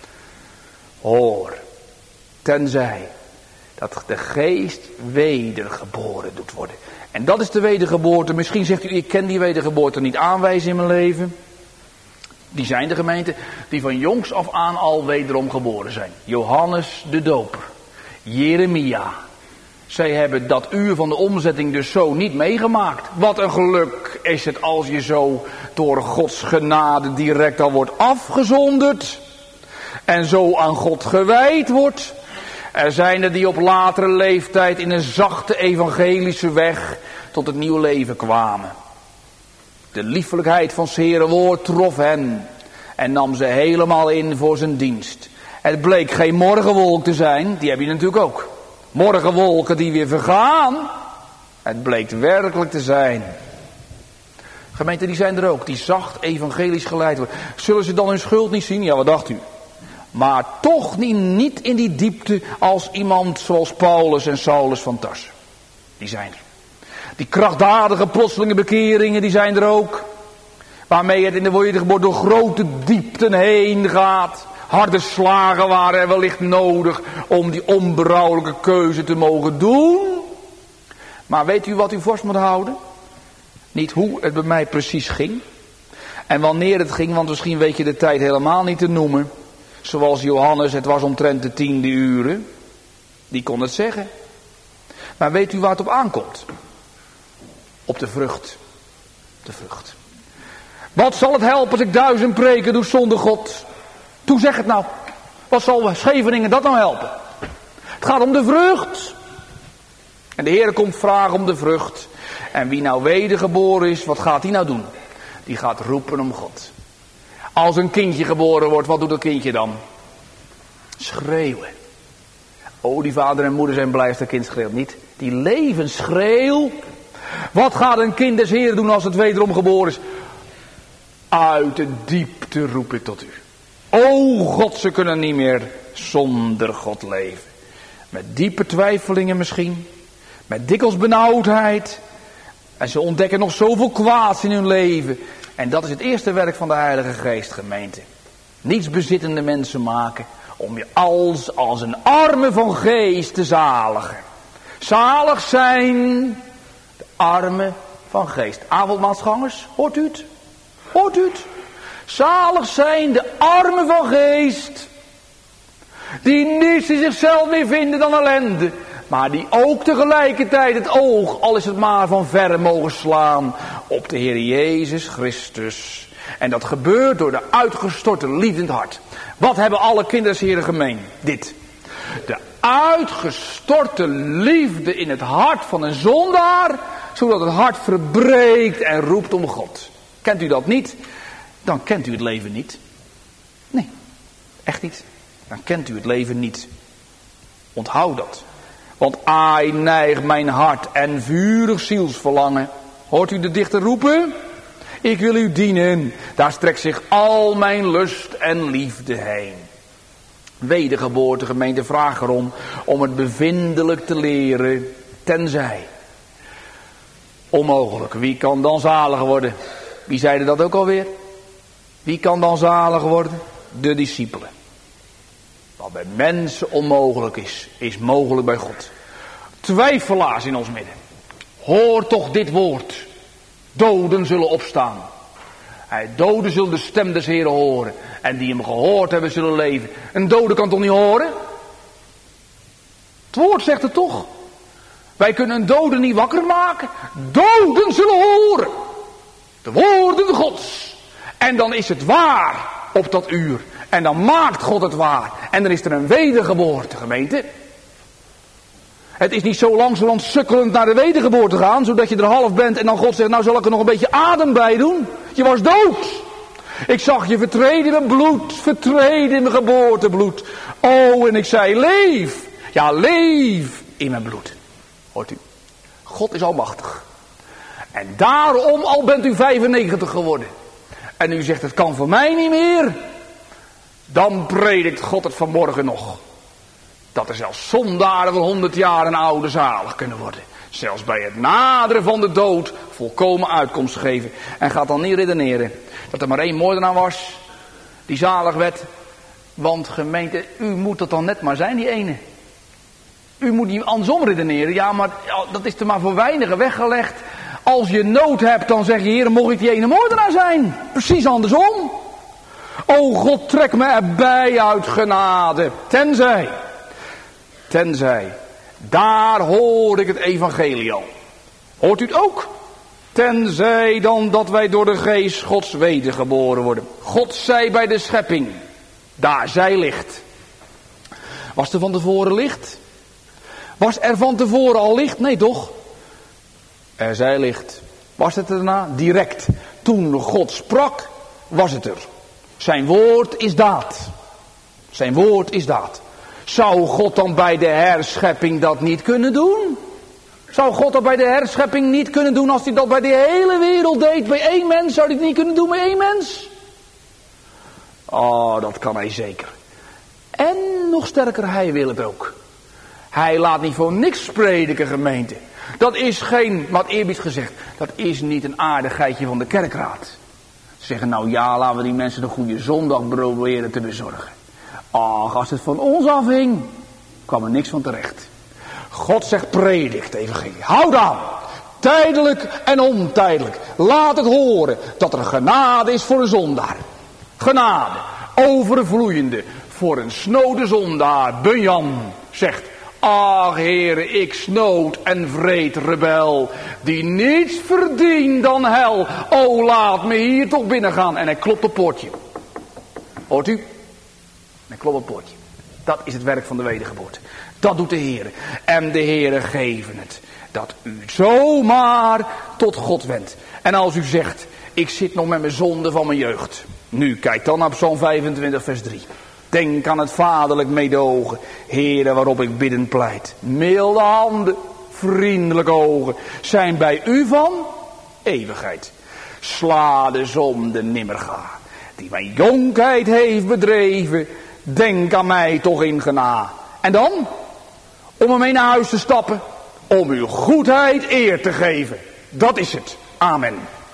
Speaker 2: Hoor. Tenzij dat de geest wedergeboren doet worden. En dat is de wedergeboorte. Misschien zegt u, ik ken die wedergeboorte niet aanwijzen in mijn leven. Die zijn de gemeenten die van jongs af aan al wederom geboren zijn. Johannes de Doper. Jeremia. Zij hebben dat uur van de omzetting dus zo niet meegemaakt. Wat een geluk is het als je zo door Gods genade direct al wordt afgezonderd. En zo aan God gewijd wordt. Er zijn er die op latere leeftijd in een zachte evangelische weg tot het nieuwe leven kwamen. De liefelijkheid van 's Heeren woord trof hen en nam ze helemaal in voor zijn dienst. Het bleek geen morgenwolk te zijn, die heb je natuurlijk ook. Morgenwolken die weer vergaan. Het bleek werkelijk te zijn. Gemeenten, die zijn er ook, die zacht evangelisch geleid worden. Zullen ze dan hun schuld niet zien? Ja, wat dacht u? Maar toch niet, niet in die diepte als iemand zoals Paulus en Saulus van Tarsen. Die zijn er. Die krachtdadige plotselinge bekeringen, die zijn er ook. Waarmee het in de wedergeboorte door grote diepten heen gaat. Harde slagen waren er wellicht nodig om die onberouwelijke keuze te mogen doen. Maar weet u wat u vast moet houden? Niet hoe het bij mij precies ging. En wanneer het ging, want misschien weet je de tijd helemaal niet te noemen. Zoals Johannes, het was omtrent de tiende uren. Die kon het zeggen. Maar weet u waar het op aankomt? Op de vrucht. De vrucht. Wat zal het helpen als ik duizend preken doe zonder God? Toe zeg het nou. Wat zal Scheveningen dat nou helpen? Het gaat om de vrucht. En de Heer komt vragen om de vrucht. En wie nou wedergeboren is, wat gaat hij nou doen? Die gaat roepen om God. Als een kindje geboren wordt, wat doet dat kindje dan? Schreeuwen. Oh, die vader en moeder zijn blij als dat kind schreeuwt. Niet die levensschreeuw. Wat gaat een kind des Heeren doen als het wederom geboren is? Uit de diepte roep ik tot u. O God, ze kunnen niet meer zonder God leven. Met diepe twijfelingen misschien. Met dikwijls benauwdheid. En ze ontdekken nog zoveel kwaads in hun leven. En dat is het eerste werk van de Heilige Geest, gemeente. Niets bezittende mensen maken. Om je als, als een arme van geest te zaligen. Zalig zijn de armen van geest. Avondmaalsgangers, hoort u het? Hoort u het? Zalig zijn de armen van geest. Die niets in zichzelf meer vinden dan ellende. Maar die ook tegelijkertijd het oog, al is het maar van verre, mogen slaan op de Heer Jezus Christus. En dat gebeurt door de uitgestorte liefde in het hart. Wat hebben alle kinderen des Heren gemeen? Dit. De uitgestorte liefde in het hart van een zondaar, zodat het hart verbreekt en roept om God. Kent u dat niet? Dan kent u het leven niet. Nee, echt niet. Dan kent u het leven niet. Onthoud dat. Want ai neigt mijn hart en vurig zielsverlangen. Hoort u de dichter roepen? Ik wil u dienen. Daar strekt zich al mijn lust en liefde heen. Wedergeboorte gemeente vraagt erom om het bevindelijk te leren. Tenzij. Onmogelijk. Wie kan dan zalig worden? Wie zeide dat ook alweer? Wie kan dan zalig worden? De discipelen. Wat bij mensen onmogelijk is, is mogelijk bij God. Twijfelaars in ons midden. Hoor toch dit woord. Doden zullen opstaan. Hij, doden zullen de stem des Heren horen. En die hem gehoord hebben zullen leven. Een dode kan toch niet horen? Het woord zegt het toch. Wij kunnen een dode niet wakker maken. Doden zullen horen. De woorden Gods. En dan is het waar op dat uur. En dan maakt God het waar. En dan is er een wedergeboorte, gemeente. Het is niet zo langzamerhand sukkelend naar de wedergeboorte gaan, zodat je er half bent en dan God zegt, nou zal ik er nog een beetje adem bij doen. Je was dood. Ik zag je vertreden in mijn bloed, vertreden in mijn geboortebloed. Oh, en ik zei, leef. Ja, leef in mijn bloed. Hoort u? God is almachtig. En daarom al bent u vijfennegentig geworden. En u zegt, het kan voor mij niet meer. Dan predikt God het vanmorgen nog. Dat er zelfs zondaren van honderd jaar een oude zalig kunnen worden. Zelfs bij het naderen van de dood volkomen uitkomst geven. En gaat dan niet redeneren dat er maar één moordenaar was die zalig werd. Want gemeente, u moet dat dan net maar zijn, die ene. U moet niet andersom redeneren. Ja, maar dat is er maar voor weinigen weggelegd. Als je nood hebt, dan zeg je, Heer, mocht ik die ene moordenaar zijn. Precies andersom. O God, trek me erbij uit genade. Tenzij, tenzij, daar hoor ik het evangelie al. Hoort u het ook? Tenzij dan dat wij door de geest Gods wedergeboren worden. God zei bij de schepping, daar zij licht. Was er van tevoren licht? Was er van tevoren al licht? Nee toch? Er zij licht. Was het erna? Direct. Toen God sprak, was het er. Zijn woord is daad. Zijn woord is daad. Zou God dan bij de herschepping dat niet kunnen doen? Zou God dat bij de herschepping niet kunnen doen als hij dat bij de hele wereld deed? Bij één mens zou hij het niet kunnen doen bij één mens? Oh, dat kan hij zeker. En nog sterker, hij wil het ook. Hij laat niet voor niks prediken, gemeente. Dat is geen, wat eerbied gezegd, dat is niet een aardigheidje van de kerkraad. Ze zeggen, nou ja, laten we die mensen een goede zondag proberen te bezorgen. Ach, als het van ons afhing, kwam er niks van terecht. God zegt, predik het evangelie. Houd aan. Tijdelijk en ontijdelijk. Laat het horen dat er genade is voor een zondaar. Genade. Overvloeiende. voor een snode zondaar. Bunyan zegt: ach, Heere, ik snood en vreed rebel, die niets verdient dan hel. O, laat me hier toch binnengaan. En hij klopt op het poortje. Hoort u? Hij klopt op het poortje. Dat is het werk van de wedergeboorte. Dat doet de Heere. En de Heere geven het. Dat u zomaar tot God wendt. En als u zegt: ik zit nog met mijn zonde van mijn jeugd. Nu, kijk dan naar Psalm vijfentwintig vers drie. Denk aan het vaderlijk meedogen. Heere, waarop ik biddend pleit. Milde handen, vriendelijke ogen, zijn bij u van eeuwigheid. Sla de zonde nimmer ga, die mijn jonkheid heeft bedreven. Denk aan mij toch in gena. En dan? Om ermee naar huis te stappen. Om uw goedheid eer te geven. Dat is het. Amen.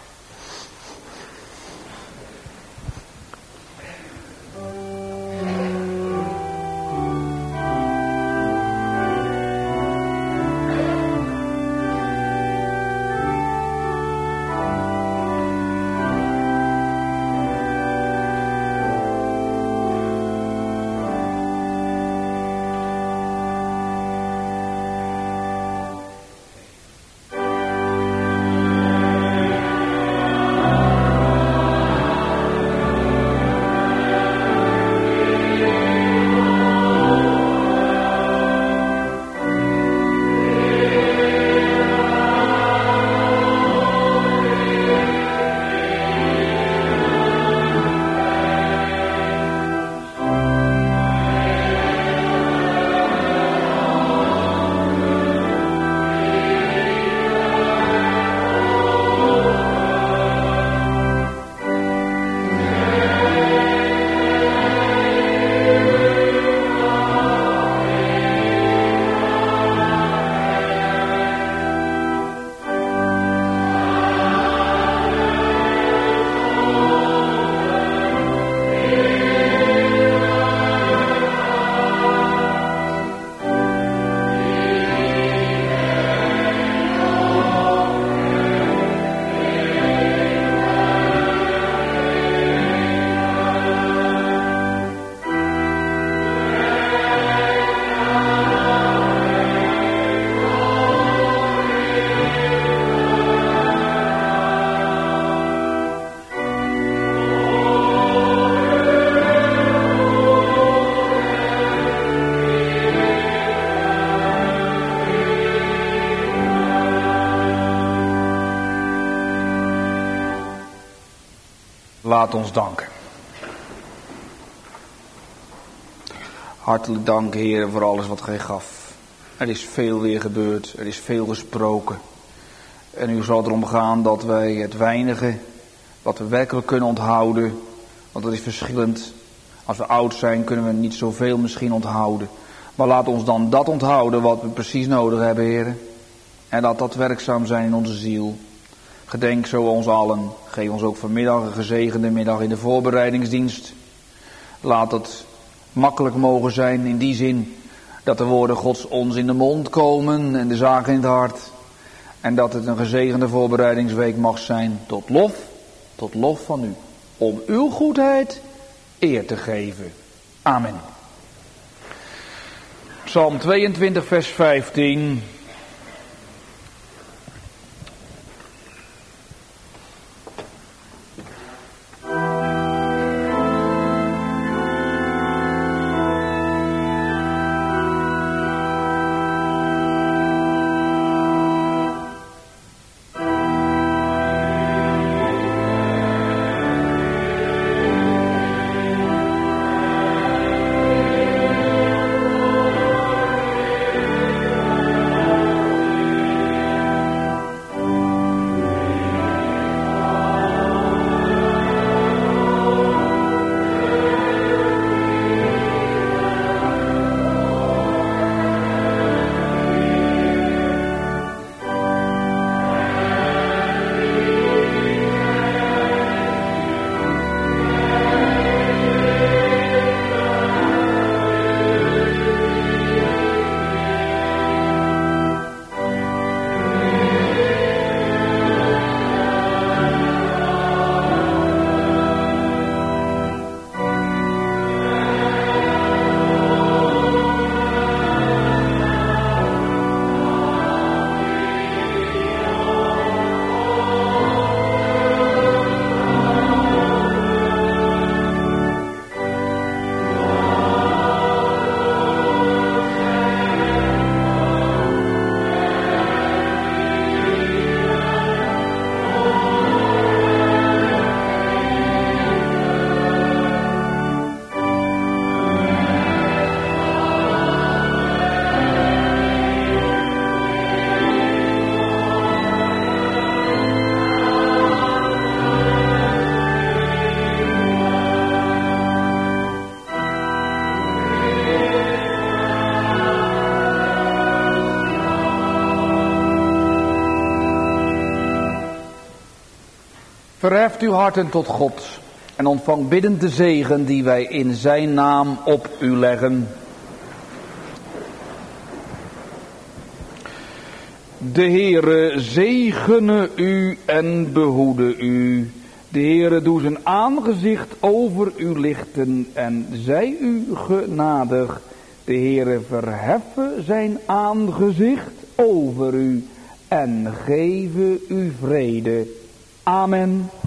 Speaker 2: Laat ons danken. Hartelijk dank, Heer, voor alles wat gij gaf. Er is veel weer gebeurd, er is veel gesproken. En u zal erom gaan dat wij het weinige wat we werkelijk kunnen onthouden, want dat is verschillend. Als we oud zijn kunnen we niet zoveel misschien onthouden. Maar laat ons dan dat onthouden wat we precies nodig hebben, Heer. En laat dat werkzaam zijn in onze ziel. Gedenk zo ons allen. Geef ons ook vanmiddag een gezegende middag in de voorbereidingsdienst. Laat het makkelijk mogen zijn in die zin dat de woorden Gods ons in de mond komen en de zaken in het hart. En dat het een gezegende voorbereidingsweek mag zijn tot lof, tot lof van u. Om uw goedheid eer te geven. Amen. Psalm tweeëntwintig vers vijftien. Verheft uw harten tot God en ontvang biddend de zegen die wij in zijn naam op u leggen. De Heere zegene u en behoede u. De Heere doe zijn aangezicht over u lichten en zij u genadig. De Heere verheffe zijn aangezicht over u en geven u vrede. Amen.